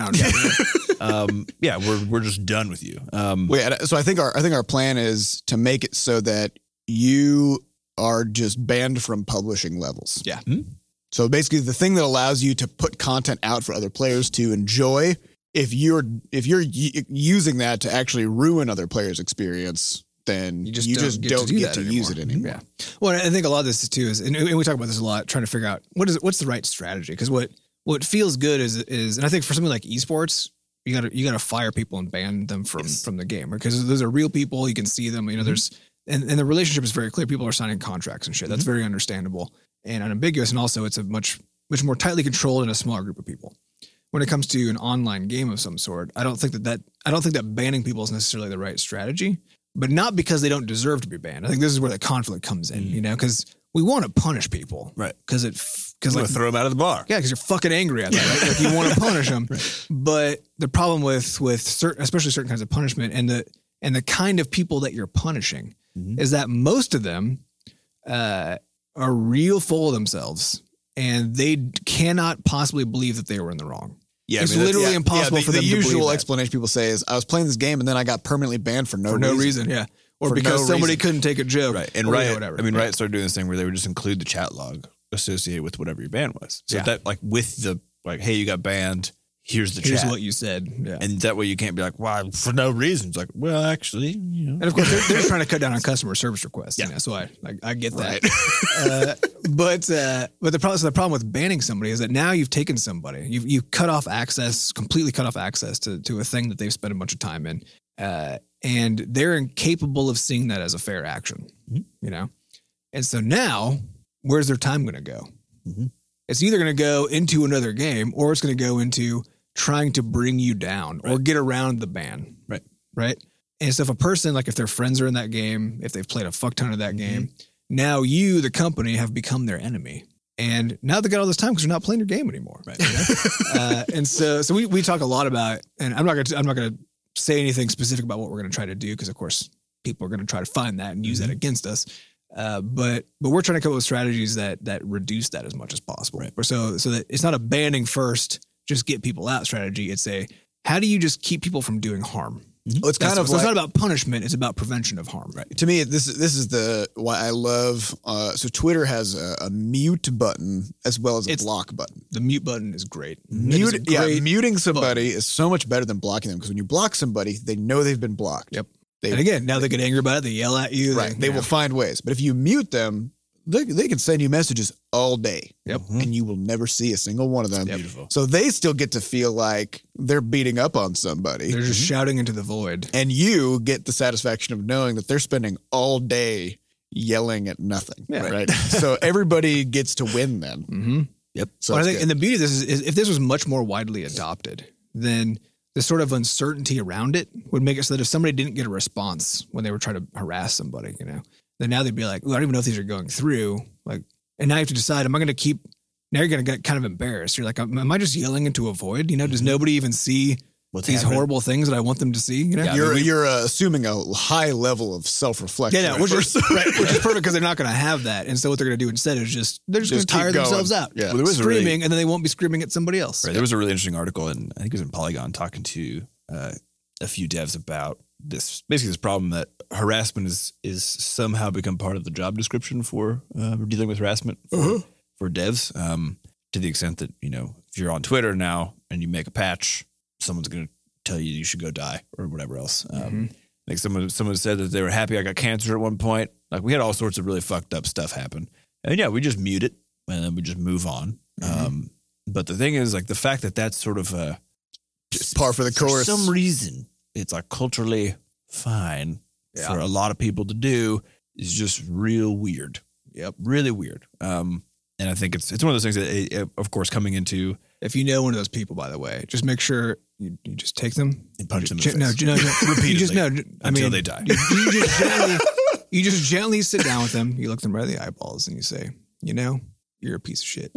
ground. Yeah, we're just done with you. So I think our plan is to make it so that you are just banned from publishing levels. Yeah. So basically, the thing that allows you to put content out for other players to enjoy, if you're using that to actually ruin other players' experience, then you You just just don't do get that to use it anymore. Yeah. Well, I think a lot of this too is, and we talk about this a lot, trying to figure out what's the right strategy. Because what feels good is, and I think for something like esports, you gotta fire people and ban them from the game, because those are real people. You can see them. You know, there's and the relationship is very clear. People are signing contracts and shit. That's very understandable and unambiguous, and also it's a much more tightly controlled in a smaller group of people. When it comes to an online game of some sort, I don't think that banning people is necessarily the right strategy, but not because they don't deserve to be banned. I think this is where the conflict comes in, you know, because we want to punish people, Right? Because like throw them out of the bar. yeah, because you're fucking angry at them, right? Like you want to punish them. Right. But the problem with certain, especially certain kinds of punishment, and the kind of people that you're punishing is that most of them are real full of themselves, and they cannot possibly believe that they were in the wrong. Yeah, it's literally impossible for them the to believe usual that. explanation people say is, I was playing this game and then I got permanently banned for no reason. Yeah. Or For because no somebody reason. couldn't take a joke. Right. And or Riot, whatever. I mean, Riot started doing this thing where they would just include the chat log associated with whatever your ban was. So Yeah. that, like, with the, like, hey, you got banned, here's the Here's chat. what you said. Yeah. And that way you can't be like, why, for no reason. It's like, well, actually, you know. And of course, they're just trying to cut down on customer service requests. Yeah, so I get that. But the problem with banning somebody is that now you've taken somebody, you've cut off access, completely cut off access to a thing that they've spent a bunch of time in, and they're incapable of seeing that as a fair action. You know, and so now where's their time going to go? It's either going to go into another game, or it's going to go into trying to bring you down or get around the ban. Right. And so if a person, like if their friends are in that game, if they've played a fuck ton of that game, now you, the company, have become their enemy. And now they got all this time because they're not playing your game anymore. Right. You know? And so we talk a lot about, and I'm not going to say anything specific about what we're going to try to do, because of course people are going to try to find that and use that against us. But we're trying to come up with strategies that reduce that as much as possible. Right. So that it's not a banning first, just get people out strategy. It's how do you just keep people from doing harm? Well, it's kind of so it's not about punishment. It's about prevention of harm. Right. To me, this is why I love. So Twitter has a mute button as well as a block button. The mute button is great. Muting somebody is so much better than blocking them, because when you block somebody, they know they've been blocked. Yep. And again, now they get angry about it. They yell at you. Right. They will find ways. But if you mute them, they can send you messages all day. Yep. And you will never see a single one of them. Yep. Beautiful. So they still get to feel like they're beating up on somebody. They're just shouting into the void. And you get the satisfaction of knowing that they're spending all day yelling at nothing. Yeah. Right. So everybody gets to win then. Mm-hmm. Yep. So I think, and the beauty of this is if this was much more widely adopted, then the sort of uncertainty around it would make it so that if somebody didn't get a response when they were trying to harass somebody, you know, then now they'd be like, "Oh, I don't even know if these are going through." Like, and now you have to decide: am I going to keep? Now you're going to get kind of embarrassed. You're like, "Am I just yelling into a void?" You know, does nobody even see these happening? horrible things that I want them to see? You know, You're assuming a high level of self-reflection. yeah, which is perfect, because they're not going to have that, and so what they're going to do instead is they're just going to keep tire going. themselves out. Yeah. Well, there was a screaming, really- and then they won't be screaming at somebody else. Right. There was a really interesting article, and I think it was in Polygon, talking to a few devs about this problem that harassment is somehow become part of the job description for dealing with harassment for devs, to the extent that, you know, if you're on Twitter now and you make a patch, someone's going to tell you should go die or whatever else. Like someone said that they were happy I got cancer at one point. Like, we had all sorts of really fucked up stuff happen, and yeah, we just mute it and then we just move on. But the thing is, like, the fact that that's sort of Just par for the course. For some reason, it's like culturally fine for a lot of people to do is just real weird. Yep. Really weird. And I think it's one of those things that, of course, coming into If you know one of those people, by the way, just make sure you just take them and punch them in the face. No, repeatedly you just, no, I until mean, they die. you just gently sit down with them. You look them right in the eyeballs and you say, you know, you're a piece of shit.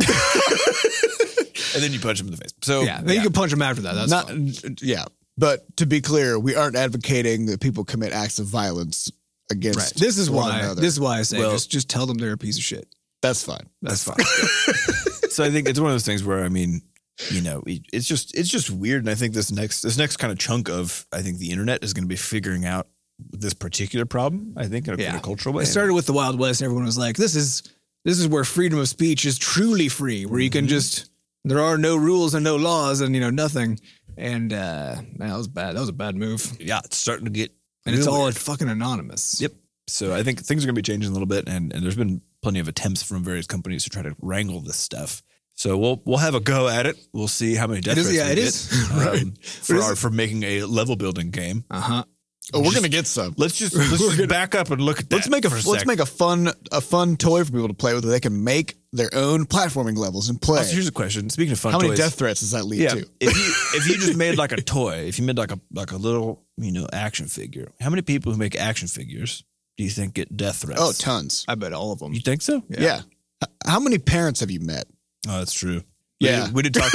And then you punch them in the face. So Yeah, then you can punch them after that. That's Not, fine. yeah. But to be clear, we aren't advocating that people commit acts of violence against Right. This is one why. another. This is why I say Well- just tell them they're a piece of shit. That's fine. That's fine. So I think it's one of those things where, I mean, you know, it's just weird. And I think this next kind of chunk of, I think the internet is going to be figuring out this particular problem, I think, in a cultural way. It started with the Wild West, and everyone was like, "This is where freedom of speech is truly free, where you can just there are no rules and no laws and nothing." And man, that was bad. That was a bad move. Yeah, it's starting to get And it's all fucking anonymous. Yep. So I think things are going to be changing a little bit, and there's been plenty of attempts from various companies to try to wrangle this stuff. So we'll have a go at it. We'll see how many death threats we get for making a level building game. Uh-huh. Oh, we're gonna get some. Let's just back up and look at that. Let's make a fun toy for people to play with, where they can make their own platforming levels and play. Also, here's a question. Speaking of fun toys, how many death threats does that lead to? If you just made like a toy, if you made like a little action figure, how many people who make action figures do you think get death threats? Oh, tons. I bet all of them. You think so? Yeah. How many parents have you met? Oh, that's true. Yeah, we did talk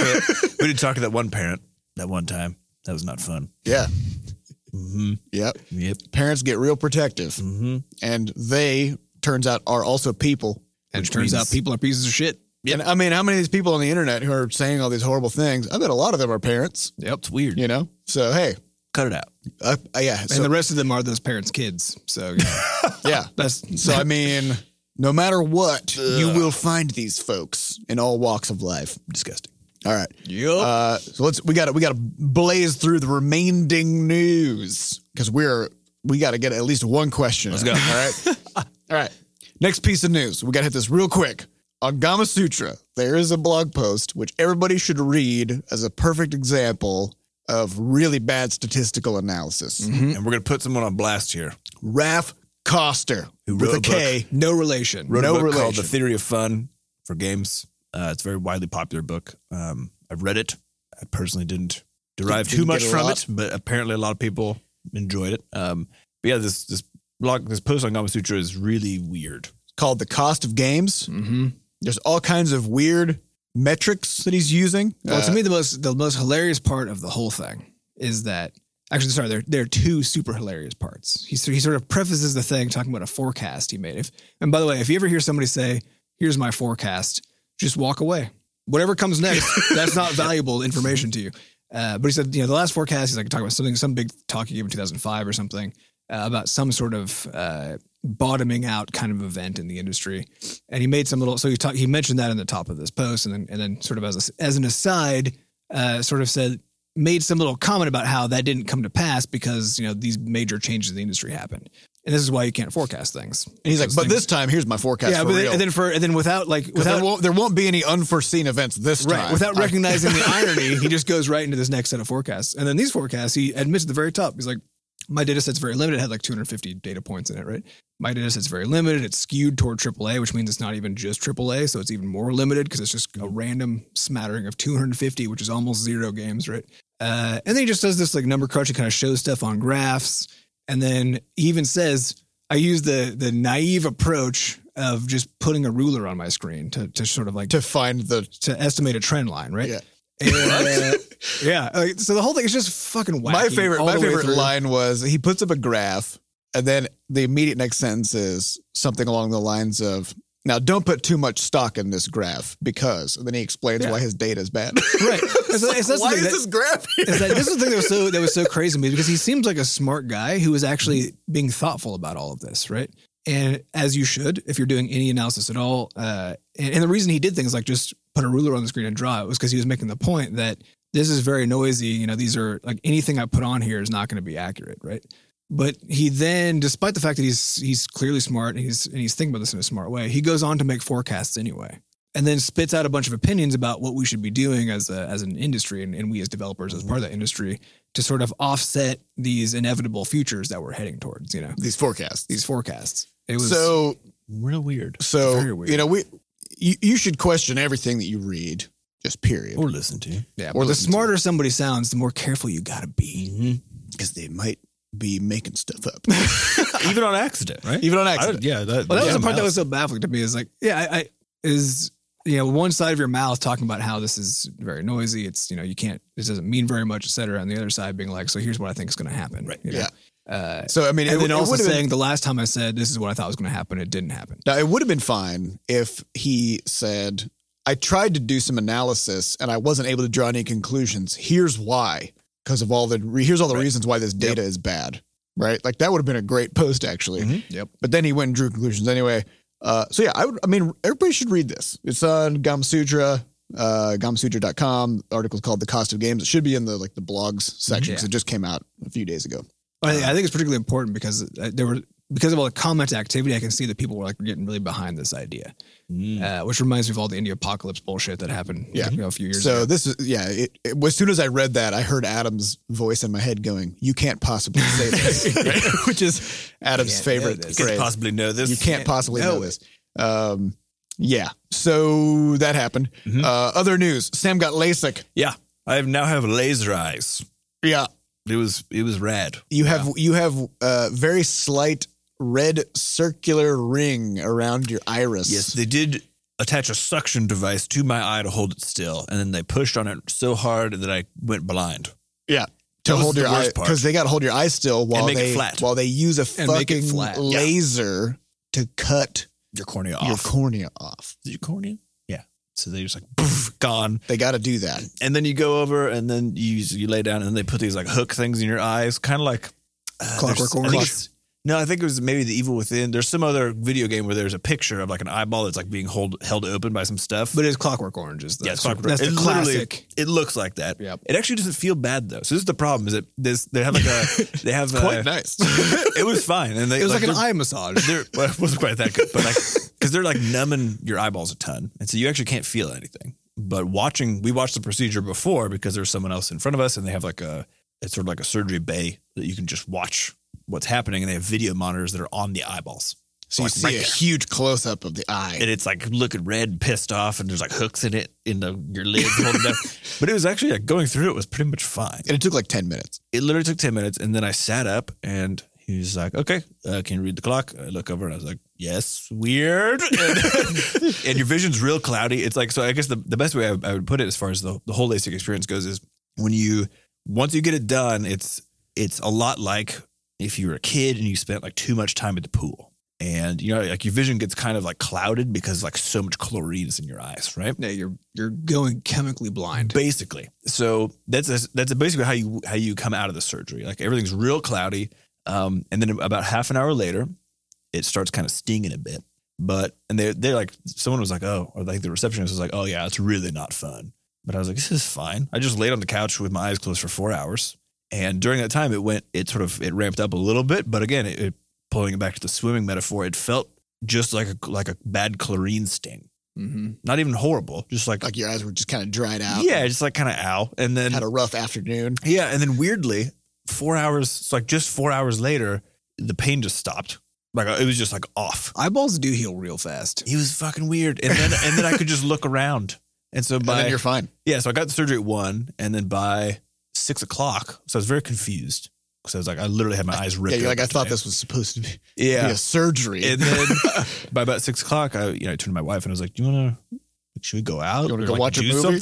to that one parent that one time. That was not fun. Yeah. Mm-hmm. Yep. Parents get real protective, and they, turns out, are also people. And it turns out people are pieces of shit. Yep. And I mean, how many of these people on the internet who are saying all these horrible things? I bet a lot of them are parents. Yep, it's weird. So hey, cut it out. Yeah, and the rest of them are those parents' kids. So yeah, so I mean, no matter what, you will find these folks in all walks of life. Disgusting. All right. Yep. So we got to blaze through the remaining news, because we got to get at least one question. Let's go. All right. All right. Next piece of news. We got to hit this real quick. On Gamasutra, there is a blog post which everybody should read as a perfect example of really bad statistical analysis. Mm-hmm. And we're going to put someone on blast here. Raf Koster, who with wrote a K. No relation. Wrote a book called The Theory of Fun for Games. It's a very widely popular book. I've read it. I personally didn't derive too much from it, but apparently a lot of people enjoyed it. But yeah, this post on Gamasutra is really weird. It's called The Cost of Games. Mm-hmm. There's all kinds of weird metrics that he's using. Well, to me, the most hilarious part of the whole thing is that, actually, sorry, there are two super hilarious parts. He sort of prefaces the thing talking about a forecast he made. And by the way, if you ever hear somebody say, "Here's my forecast," just walk away. Whatever comes next, that's not valuable information to you. But he said, the last forecast, he's like talking about some big talk he gave in 2005 or something about some sort of bottoming out kind of event in the industry. And he made some little, so he mentioned that in the top of this post, and then sort of as an aside, sort of made some little comment about how that didn't come to pass because, these major changes in the industry happened. And this is why you can't forecast things. And he's like, but this time, here's my forecast. Yeah, there won't be any unforeseen events this time. Right, without recognizing the irony, he just goes right into this next set of forecasts. And then these forecasts, he admits at the very top, he's like, my data set's very limited. It had like 250 data points in it, right? My data set's very limited. It's skewed toward AAA, which means it's not even just AAA. So it's even more limited because it's just a random smattering of 250, which is almost 0 games, right? And then he just does this like number crunch and kind of shows stuff on graphs. And then he even says, I use the naive approach of just putting a ruler on my screen to sort of like to estimate a trend line, right? Yeah. And, so the whole thing is just fucking wacky. My favorite line was he puts up a graph, and then the immediate next sentence is something along the lines of, "Now don't put too much stock in this graph because," and then he explains why his data is bad. Right. Why is this graph here? This is the thing that was so crazy to me, because he seems like a smart guy who is actually being thoughtful about all of this, right? And as you should, if you're doing any analysis at all. And the reason he did things like just put a ruler on the screen and draw it was because he was making the point that this is very noisy. These are like anything I put on here is not going to be accurate, right? But he then, despite the fact that he's clearly smart and he's thinking about this in a smart way, he goes on to make forecasts anyway, and then spits out a bunch of opinions about what we should be doing as an industry and we as developers as part of that industry to sort of offset these inevitable futures that we're heading towards. These forecasts. It was so real weird. So very weird. You should question everything that you read, just period, or listen to. Yeah, or the smarter somebody sounds, the more careful you got to be, because they might be making stuff up, even on accident, right? Even on accident. That was the part that was so baffling to me. Is like, one side of your mouth talking about how this is very noisy. It's this doesn't mean very much, et cetera. And the other side being like, so here's what I think is going to happen. Right. Yeah. So I mean, and then also saying the last time I said this is what I thought was going to happen, it didn't happen. Now it would have been fine if he said, I tried to do some analysis and I wasn't able to draw any conclusions. Here's why. Because of here's all the reasons why this data is bad, right? Like that would have been a great post actually. Mm-hmm. Yep. But then he went and drew conclusions anyway. So yeah, everybody should read this. It's on Gamasutra, Gamasutra.com. The article's called "The Cost of Games." It should be in the blogs section because it just came out a few days ago. I think it's particularly important because because of all the comment activity, I can see that people were like getting really behind this idea, which reminds me of all the Indie Apocalypse bullshit that happened a few years ago. So this is, as soon as I read that, I heard Adam's voice in my head going, "You can't possibly say this," which is Adam's favorite phrase. You can't possibly know this. You can't possibly know this. So that happened. Other news, Sam got LASIK. Yeah. I now have laser eyes. Yeah. It was rad. You have a very slight red circular ring around your iris. Yes, they did attach a suction device to my eye to hold it still, and then they pushed on it so hard that I went blind. Yeah, to hold your eye, part. because they got to hold your eye still while it flat. while they use a fucking laser to cut your cornea Your off. cornea off. Is it your cornea? Yeah. So they just like poof, gone. They got to do that. And then you go over, and then you lay down, and then they put these like hook things in your eyes, kind of like Clockwork Orange. I think it was maybe The Evil Within. There's some other video game where there's a picture of like an eyeball that's like being held open by some stuff. But it's Clockwork Orange. It's Clockwork. That's the classic. It looks like that. Yep. It actually doesn't feel bad though. So this is the problem: is that they have like they have Quite nice. It was fine, and It was like an eye massage. Well, it wasn't quite that good, but like because they're like numbing your eyeballs a ton, and so you actually can't feel anything. But we watched the procedure before because there's someone else in front of us, and they have it's sort of like a surgery bay that you can just watch what's happening, and they have video monitors that are on the eyeballs. So you see a huge close up of the eye, and it's like looking red, and pissed off, and there's like hooks in it in your lids holding it up. But it was actually like going through it was pretty much fine. and it took like 10 minutes. It literally took 10 minutes, and then I sat up, and he's like, "Okay, can you read the clock?" I look over, and I was like, "Yes, weird." And your vision's real cloudy. It's like, so I guess the best way I would put it as far as the whole LASIK experience goes is once you get it done, it's a lot like if you were a kid and you spent like too much time at the pool. And, like your vision gets kind of like clouded because like so much chlorine is in your eyes, right? Yeah, you're going chemically blind. Basically. So that's basically how you come out of the surgery. Like everything's real cloudy. And then about half an hour later, it starts kind of stinging a bit. And they're like, someone was like, "Oh," or like the receptionist was like, "Oh yeah, it's really not fun." But I was like, "This is fine." I just laid on the couch with my eyes closed for 4 hours. And during that time, it ramped up a little bit. But again, it pulling it back to the swimming metaphor, it felt just like a bad chlorine sting. Mm-hmm. Not even horrible, just like your eyes were just kind of dried out. Yeah, just like kind of ow. And then had a rough afternoon. Yeah, and then weirdly, 4 hours, it's like just 4 hours later, the pain just stopped. Like it was just like off. Eyeballs do heal real fast. He was fucking weird. And then I could just look around. And so then you're fine. Yeah, so I got the surgery at 1, and then by 6 o'clock, so I was very confused. So I was like, I literally had my eyes ripped. Yeah, you're like, I thought this was supposed to be a surgery. And then by about 6 o'clock, I turned to my wife and I was like, "Do you want to? Should we go out? You want to go like watch a movie?"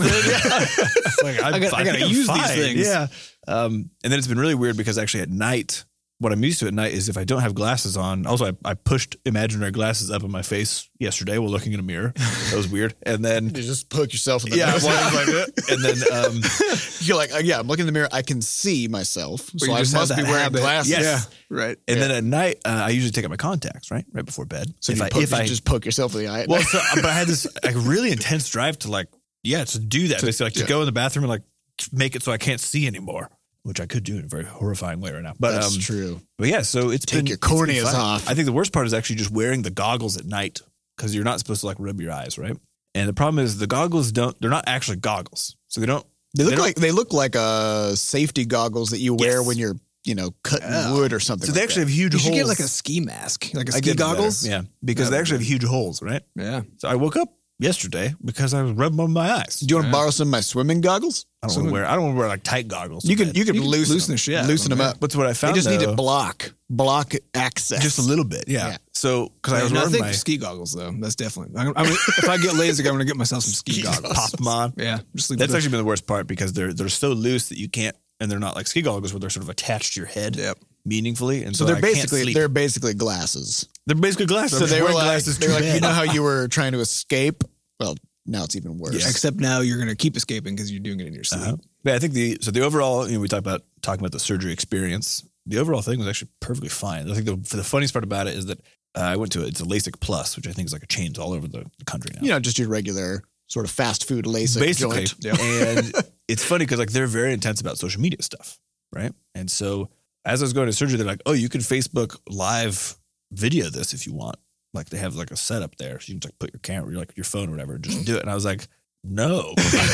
Like, I gotta use these things. Yeah. And then it's been really weird because actually at night, what I'm used to at night is if I don't have glasses on. Also, I pushed imaginary glasses up on my face yesterday while looking in a mirror. That was weird. And then you just poke yourself in the nose. And then you're like, I'm looking in the mirror. I can see myself, so I just must be wearing glasses. Yes. Yeah, right. And then at night, I usually take out my contacts right before bed. So if I just poke yourself in the eye. Well, but I had this really intense drive to to do that. Basically, to go in the bathroom and make it so I can't see anymore. Which I could do in a very horrifying way right now. But that's true. But yeah, so take your corneas off. I think the worst part is actually just wearing the goggles at night because you're not supposed to rub your eyes, right? And the problem is the goggles they're not actually goggles. So they look like safety goggles that you wear when you're cutting wood or something. So they actually have huge holes. You should get like a ski mask, like a ski goggles. Yeah, because they actually have huge holes, right? Yeah. So I woke up yesterday because I was rubbing on my eyes. Do you want to borrow some of my swimming goggles? I don't want to wear like tight goggles. You can loosen them up. That's what I found. They just need to block access just a little bit. Yeah. So because I was wearing my ski goggles though. That's definitely. I mean, if I get LASIK, I'm going to get myself some ski goggles. Pop them on. Yeah. That's actually been the worst part because they're so loose that you can't, and they're not like ski goggles where they're sort of attached to your head. Yep. Meaningfully, and so they're basically glasses. They're basically glasses. So they were glasses. You know how you were trying to escape? Well, now it's even worse. Yeah, except now you're going to keep escaping because you're doing it in your sleep. Yeah, I think the overall, we talked about the surgery experience. The overall thing was actually perfectly fine. I think the funniest part about it is that I went to it's a LASIK Plus, which I think is like a chain all over the country now. Just your regular sort of fast food LASIK basically. Joint. And it's funny because they're very intense about social media stuff, right? And so as I was going to surgery, they're like, oh, you can Facebook live video this if you want. Like they have like a setup there. So you can like put your camera, like your phone or whatever, and just do it. And I was like, no.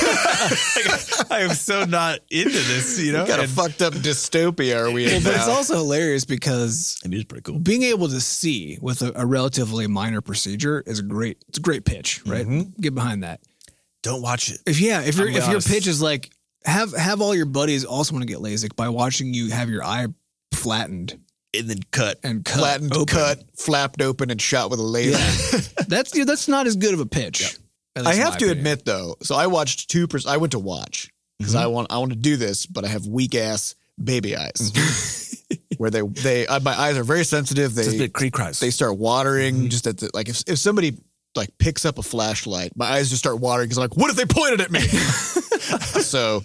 I am so not into this, you know? What kind of fucked up dystopia are we in But now? it's also hilarious because It is pretty cool. being able to see with a relatively minor procedure is it's a great pitch, right? Get behind that. Don't watch it. If your honest. pitch is like have all your buddies also want to get LASIK by watching you have your eye flattened And then cut. and cut Flattened, open. cut, flapped open, and shot with a laser. Yeah. That's not as good of a pitch. At I least in have my to opinion. admit though, so I watched I went to watch because I want to do this, but I have weak ass baby eyes where my eyes are very sensitive. It's a bit creek cries. They start watering just at the, like if somebody like picks up a flashlight, my eyes just start watering because I'm like, what if they pointed at me? So,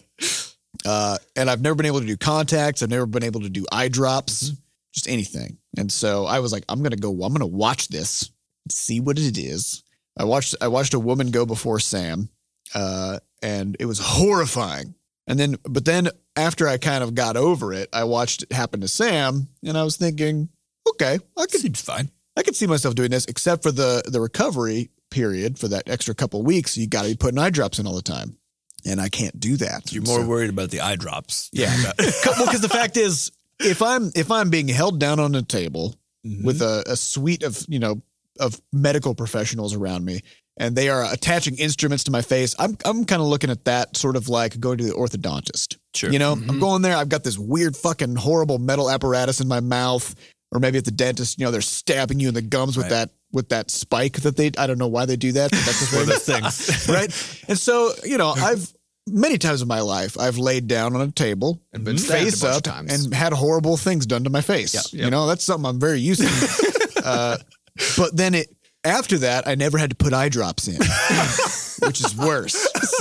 and I've never been able to do contacts. I've never been able to do eye drops, just anything. And so I was like, I'm going to watch this, see what it is. I watched a woman go before Sam, and it was horrifying. But then after I kind of got over it, I watched it happen to Sam, and I was thinking, okay, Seems fine. I could see myself doing this, except for the recovery period for that extra couple of weeks. You got to be putting eye drops in all the time, and I can't do that. You're more worried about the eye drops. Yeah. Well, because the fact is, if I'm being held down on a table with a suite of of medical professionals around me, and they are attaching instruments to my face, I'm kind of looking at that sort of like going to the orthodontist. Sure. You know, I'm going there. I've got this weird fucking horrible metal apparatus in my mouth, or maybe at the dentist, they're stabbing you in the gums with that spike that I don't know why they do that, but that's just one of those things, right? And so, I've many times in my life, I've laid down on a table And been stabbed face a bunch up of times. and had horrible things done to my face. Yep. That's something I'm very used to. But then after that, I never had to put eye drops in, which is worse.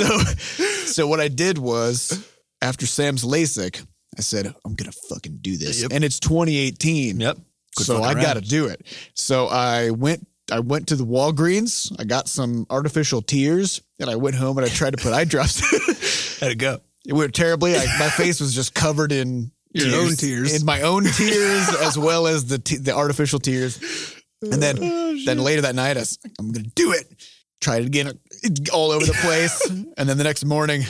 So what I did was, after Sam's LASIK, I said, I'm going to fucking do this. Yep. And it's 2018. Yep. Quit So fucking I around. got to do it. So I went to the Walgreens. I got some artificial tears, and I went home and I tried to put eye drops. How'd it go? It went terribly. My face was just covered in Your own tears. in my own tears, as well as the artificial tears. And then later that night, I'm going to do it. Tried it again, all over the place. And then the next morning,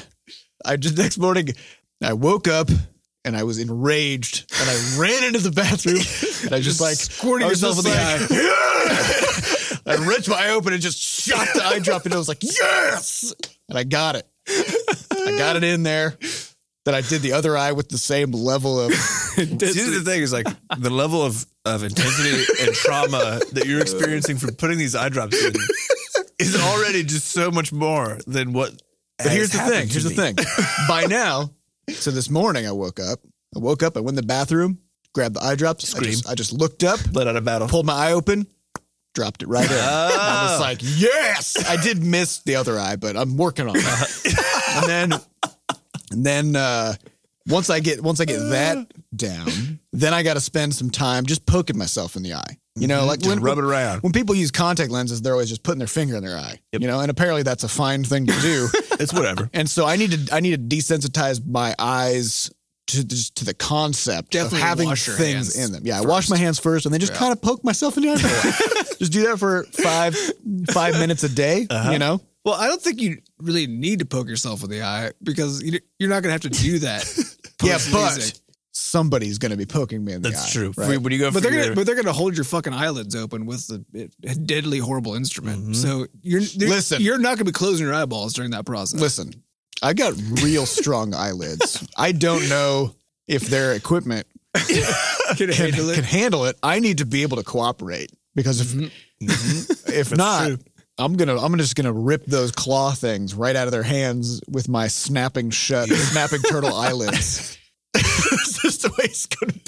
I woke up and I was enraged, and I ran into the bathroom, and I just squirting yourself in the eye. I ripped my eye open and just shot the eye drop, and I was like, yes! And I got it. I got it in there. Then I did the other eye with the same level of See, the thing is, like, the level of intensity and trauma that you're experiencing from putting these eye drops in is already just so much more than what. But here's the thing. By now, so this morning I woke up, I went in the bathroom, grabbed the eye drops. I just looked up, Let out a battle. pulled my eye open, dropped it right in. I was like, yes! I did miss the other eye, but I'm working on that. and then once I get that down, then I got to spend some time just poking myself in the eye. Like Just rub it around. When people use contact lenses, they're always just putting their finger in their eye. And apparently that's a fine thing to do. It's whatever. And so I need to desensitize my eyes to the concept Definitely of having wash your things hands in them. Yeah, I wash my hands first, and then just kind of poke myself in the eye for a while. Just do that for 5 minutes a day. Well, I don't think you really need to poke yourself in the eye because you're not going to have to do do Yeah, that. but somebody's going to be poking me in the eye. That's true. right? When you go, But they're gonna hold your fucking eyelids open with the deadly horrible instrument. So you're not gonna be closing your eyeballs during that process. Listen, I got real strong eyelids. I don't know if their equipment Can handle can it. handle it. I need to be able to cooperate because if not, true. I'm just gonna rip those claw things right out of their hands with my snapping turtle eyelids. It's just the way it's gonna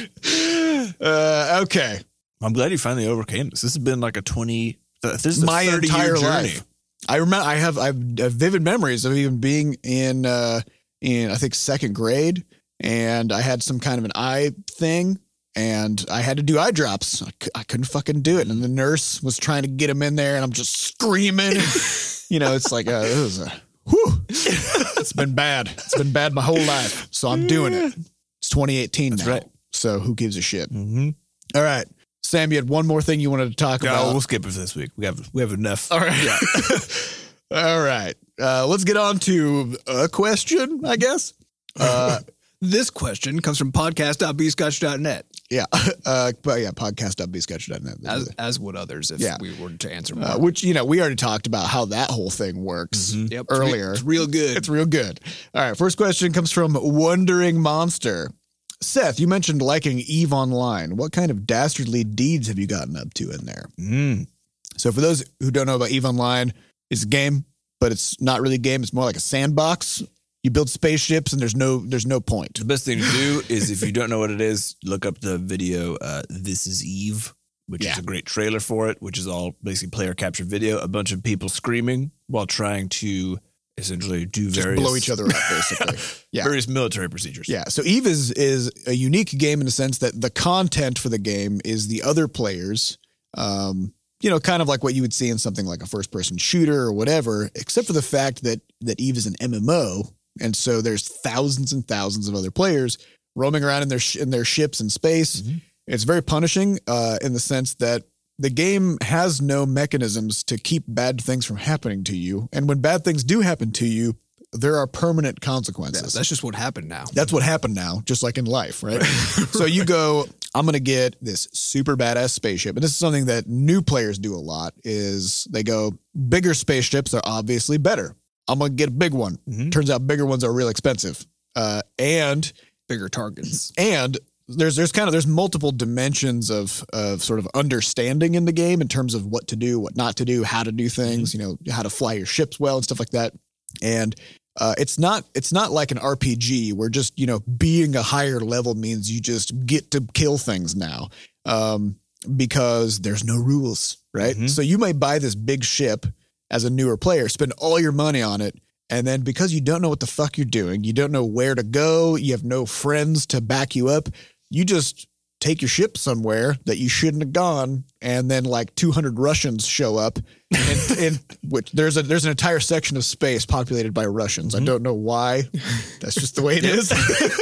be. Okay, I'm glad you finally overcame this. This has been like this is my a 30-year entire journey. life. I remember I have vivid memories of even being in I think second grade, and I had some kind of an eye thing, and I had to do eye drops. I couldn't fucking do it, and the nurse was trying to get them in there, and I'm just screaming. It's like it's been bad. It's been bad my whole life. So I'm doing it. It's 2018 now. right. So who gives a shit? Mm-hmm. All right. Sam, you had one more thing you wanted to talk about. No, we'll skip it for this week. We have enough. All right. Yeah. All right. Let's get on to a question, I guess. This question comes from podcast.bscotch.net. Yeah. But yeah, podcast.bsketch.net. As would others if we were to answer more. Which, we already talked about how that whole thing works earlier. It's real good. It's real good. All right. First question comes from Wondering Monster. Seth, you mentioned liking EVE Online. What kind of dastardly deeds have you gotten up to in there? So for those who don't know about EVE Online, it's a game, but it's not really a game. It's more like a sandbox. You build spaceships and there's no point. The best thing to do is, if you don't know what it is, look up the video, This is Eve, which is a great trailer for it, which is all basically player captured video, a bunch of people screaming while trying to essentially do various... blow each other up, basically. Various military procedures. Yeah, so EVE is a unique game in the sense that the content for the game is the other players, kind of like what you would see in something like a first-person shooter or whatever, except for the fact that EVE is an MMO. And so there's thousands and thousands of other players roaming around in their ships in space. Mm-hmm. It's very punishing in the sense that the game has no mechanisms to keep bad things from happening to you. And when bad things do happen to you, there are permanent consequences. That's just what happened now. That's what happened now, just like in life, right? So you go, I'm going to get this super badass spaceship. And this is something that new players do a lot, is they go, bigger spaceships are obviously better. I'm going to get a big one. Mm-hmm. Turns out bigger ones are real expensive. And bigger targets. And there's multiple dimensions of sort of understanding in the game in terms of what to do, what not to do, how to do things, how to fly your ships well and stuff like that. And it's not like an RPG where just, being a higher level means you just get to kill things now. Because there's no rules, right? Mm-hmm. So you might buy this big ship as a newer player, spend all your money on it, and then because you don't know what the fuck you're doing, you don't know where to go, you have no friends to back you up, you just take your ship somewhere that you shouldn't have gone, and then like 200 Russians show up, and which there's an entire section of space populated by Russians. Mm-hmm. I don't know why. That's just the way it is.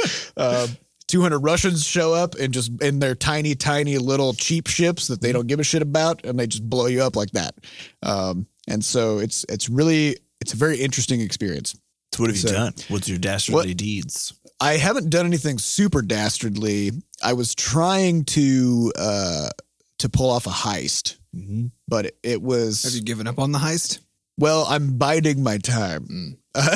200 Russians show up and just in their tiny, tiny little cheap ships that they don't give a shit about, and they just blow you up like that. And so it's a very interesting experience. So what have you done? What's your dastardly deeds? I haven't done anything super dastardly. I was trying to pull off a heist, but it was... Have you given up on the heist? Well, I'm biding my time.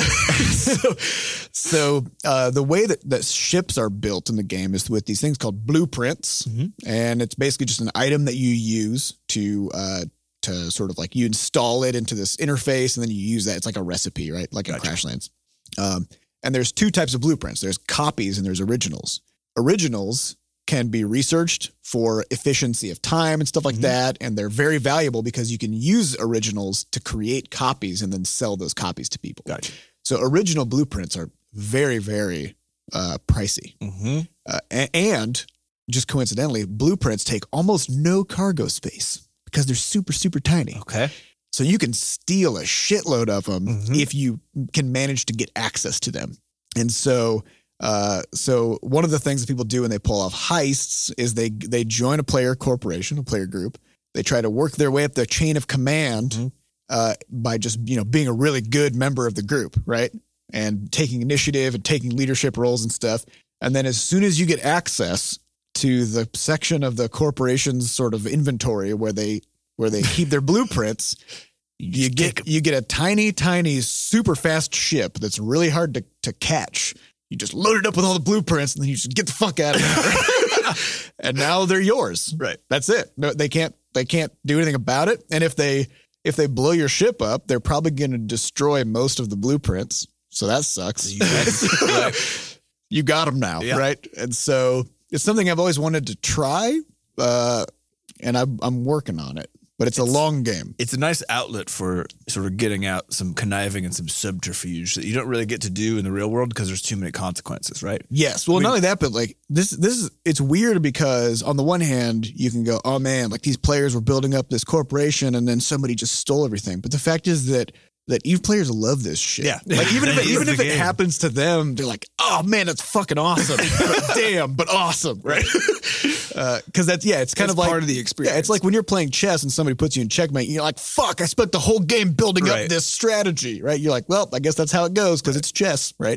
So the way that ships are built in the game is with these things called blueprints, and it's basically just an item that you use to sort of like you install it into this interface, and then you use that. It's like a recipe, right? Like in Crashlands. And there's two types of blueprints. There's copies and there's originals. Originals can be researched for efficiency of time and stuff like that. And they're very valuable because you can use originals to create copies and then sell those copies to people. Gotcha. So original blueprints are very, very pricey. And just coincidentally, blueprints take almost no cargo space because they're super, super tiny. Okay. So you can steal a shitload of them if you can manage to get access to them. And so one of the things that people do when they pull off heists is they join a player corporation, a player group. They try to work their way up the chain of command by just, being a really good member of the group, right? And taking initiative and taking leadership roles and stuff. And then as soon as you get access to the section of the corporation's sort of inventory where they keep their blueprints, you get a tiny, tiny, super fast ship that's really hard to catch. You just load it up with all the blueprints, and then you just get the fuck out of there. And now they're yours. Right. That's it. No, they can't do anything about it. And if they blow your ship up, they're probably going to destroy most of the blueprints. So that sucks. You got them now, right? And so it's something I've always wanted to try, and I'm working on it. But it's a long game. It's a nice outlet for sort of getting out some conniving and some subterfuge that you don't really get to do in the real world because there's too many consequences, right? Yes. Well, not only that, but like this is, it's weird because on the one hand, you can go, oh man, like these players were building up this corporation and then somebody just stole everything. But the fact is that that EVE players love this shit. Yeah. Like even if it game. happens to them, they're like, oh man, that's fucking awesome. but awesome, right? Because it's kind of like part of the experience. Yeah, it's like when you're playing chess and somebody puts you in checkmate, you're like, fuck, I spent the whole game building up this strategy, right? You're like, well, I guess that's how it goes because it's chess, right?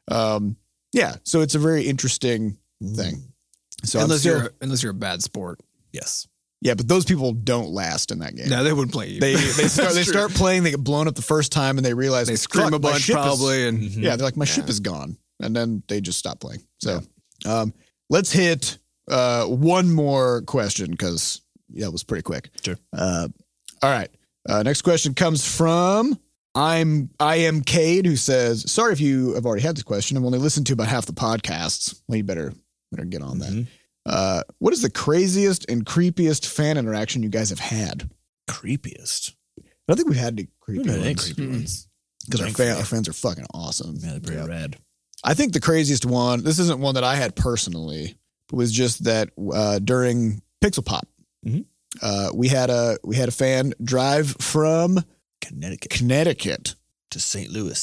So it's a very interesting thing. So unless you're a bad sport. Yes. Yeah, but those people don't last in that game. No, they wouldn't play you. They start playing, they get blown up the first time, and they realize they scream a bunch probably, and they're like, my ship is gone, and then they just stop playing. So, let's hit one more question because it was pretty quick. Sure. All right. Next question comes from I am Cade, who says, sorry if you have already had this question. I've only listened to about half the podcasts. Well, you better get on that. What is the craziest and creepiest fan interaction you guys have had? Creepiest? I don't think we've had any creepy Creepy ones. because our fans are fucking awesome. Yeah, they're pretty rad. I think the craziest one, this isn't one that I had personally, but was just that during Pixel Pop, we had a fan drive from Connecticut to St. Louis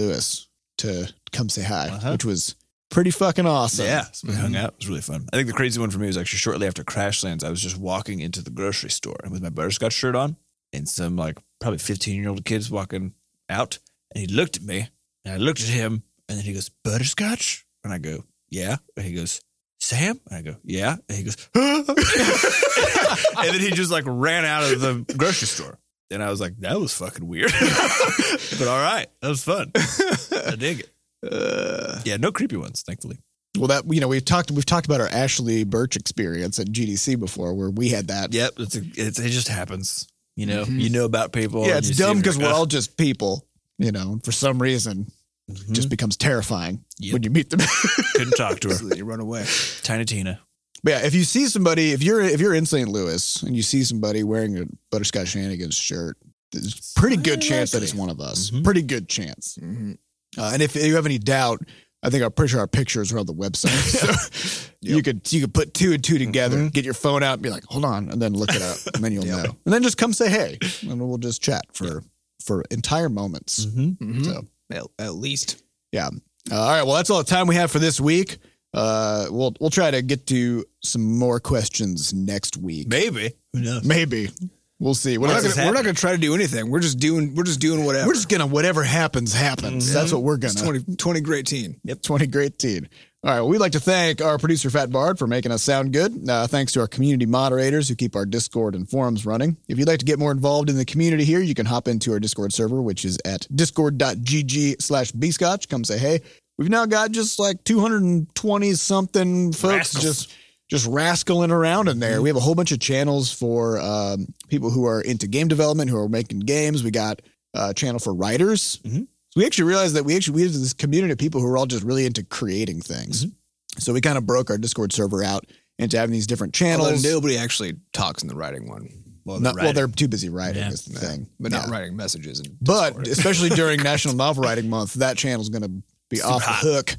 to come say hi, which was pretty fucking awesome. Yeah, so we hung out. It was really fun. I think the crazy one for me was actually shortly after Crashlands. I was just walking into the grocery store and with my Butterscotch shirt on, and some like probably 15-year-old kids walking out, and he looked at me, and I looked at him, and then he goes, Butterscotch? And I go, yeah. And he goes, Sam? And I go, yeah. And he goes, huh? And then he just like ran out of the grocery store. And I was like, that was fucking weird. But all right, that was fun. I dig it. No creepy ones, thankfully. Well, that we've talked about our Ashley Birch experience at GDC before, where we had that. Yep, it just happens. You know about people. Yeah, it's dumb because we're all just people. For some reason, it just becomes terrifying when you meet them. Couldn't talk to her. So you run away. Tiny Tina. But yeah, if you see somebody, if you're in St. Louis and you see somebody wearing a Butterscotch Shenanigans shirt, there's a pretty good chance that it's one of us. Pretty good chance. And if you have any doubt, I think I'm pretty sure our pictures are on the website. So you could put two and two together, get your phone out and be like, hold on, and then look it up, and then you'll know. And then just come say hey, and we'll just chat for entire moments. So At least. Yeah. All right. Well, that's all the time we have for this week. We'll try to get to some more questions next week. Maybe. Who knows? Maybe. We'll see. We're not going to try to do anything. We're just doing whatever. We're just going to whatever happens. That's what we're going to. 20 great teen. Yep. 20 great teen. All right. Well, we'd like to thank our producer, Fat Bard, for making us sound good. Thanks to our community moderators who keep our Discord and forums running. If you'd like to get more involved in the community here, you can hop into our Discord server, which is at discord.gg/bscotch. Come say hey. We've now got just like 220 something folks just rascaling around in there. We have a whole bunch of channels for people who are into game development, who are making games. We got a channel for writers. So we actually realized that we have this community of people who are all just really into creating things. So we kind of broke our Discord server out into having these different channels. Although nobody actually talks in the writing one. Well, they're too busy writing is the thing. But not writing messages. But especially during National Novel Writing Month, that channel's going to be off the hook.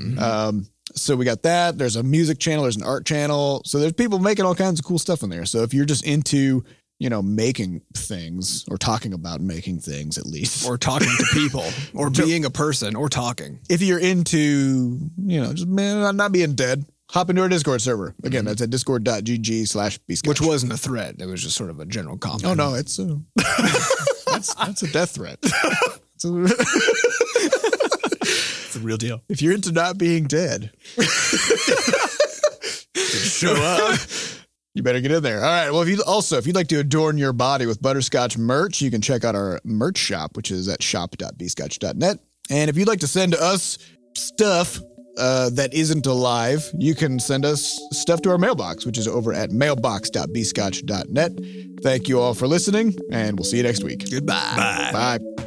So we got that. There's a music channel. There's an art channel. So there's people making all kinds of cool stuff in there. So if you're just into, making things or talking about making things at least. Or talking to people or being a person or talking. If you're into, just not being dead, hop into our Discord server. Again, that's at discord.gg/bscotch. Which wasn't a threat. It was just sort of a general comment. Oh, no, it's that's a death threat. It's the real deal. If you're into not being dead, show up. You better get in there. All right. Well, if you'd like to adorn your body with Butterscotch merch, you can check out our merch shop, which is at shop.bscotch.net. And if you'd like to send us stuff that isn't alive, you can send us stuff to our mailbox, which is over at mailbox.bscotch.net. Thank you all for listening, and we'll see you next week. Goodbye. Bye.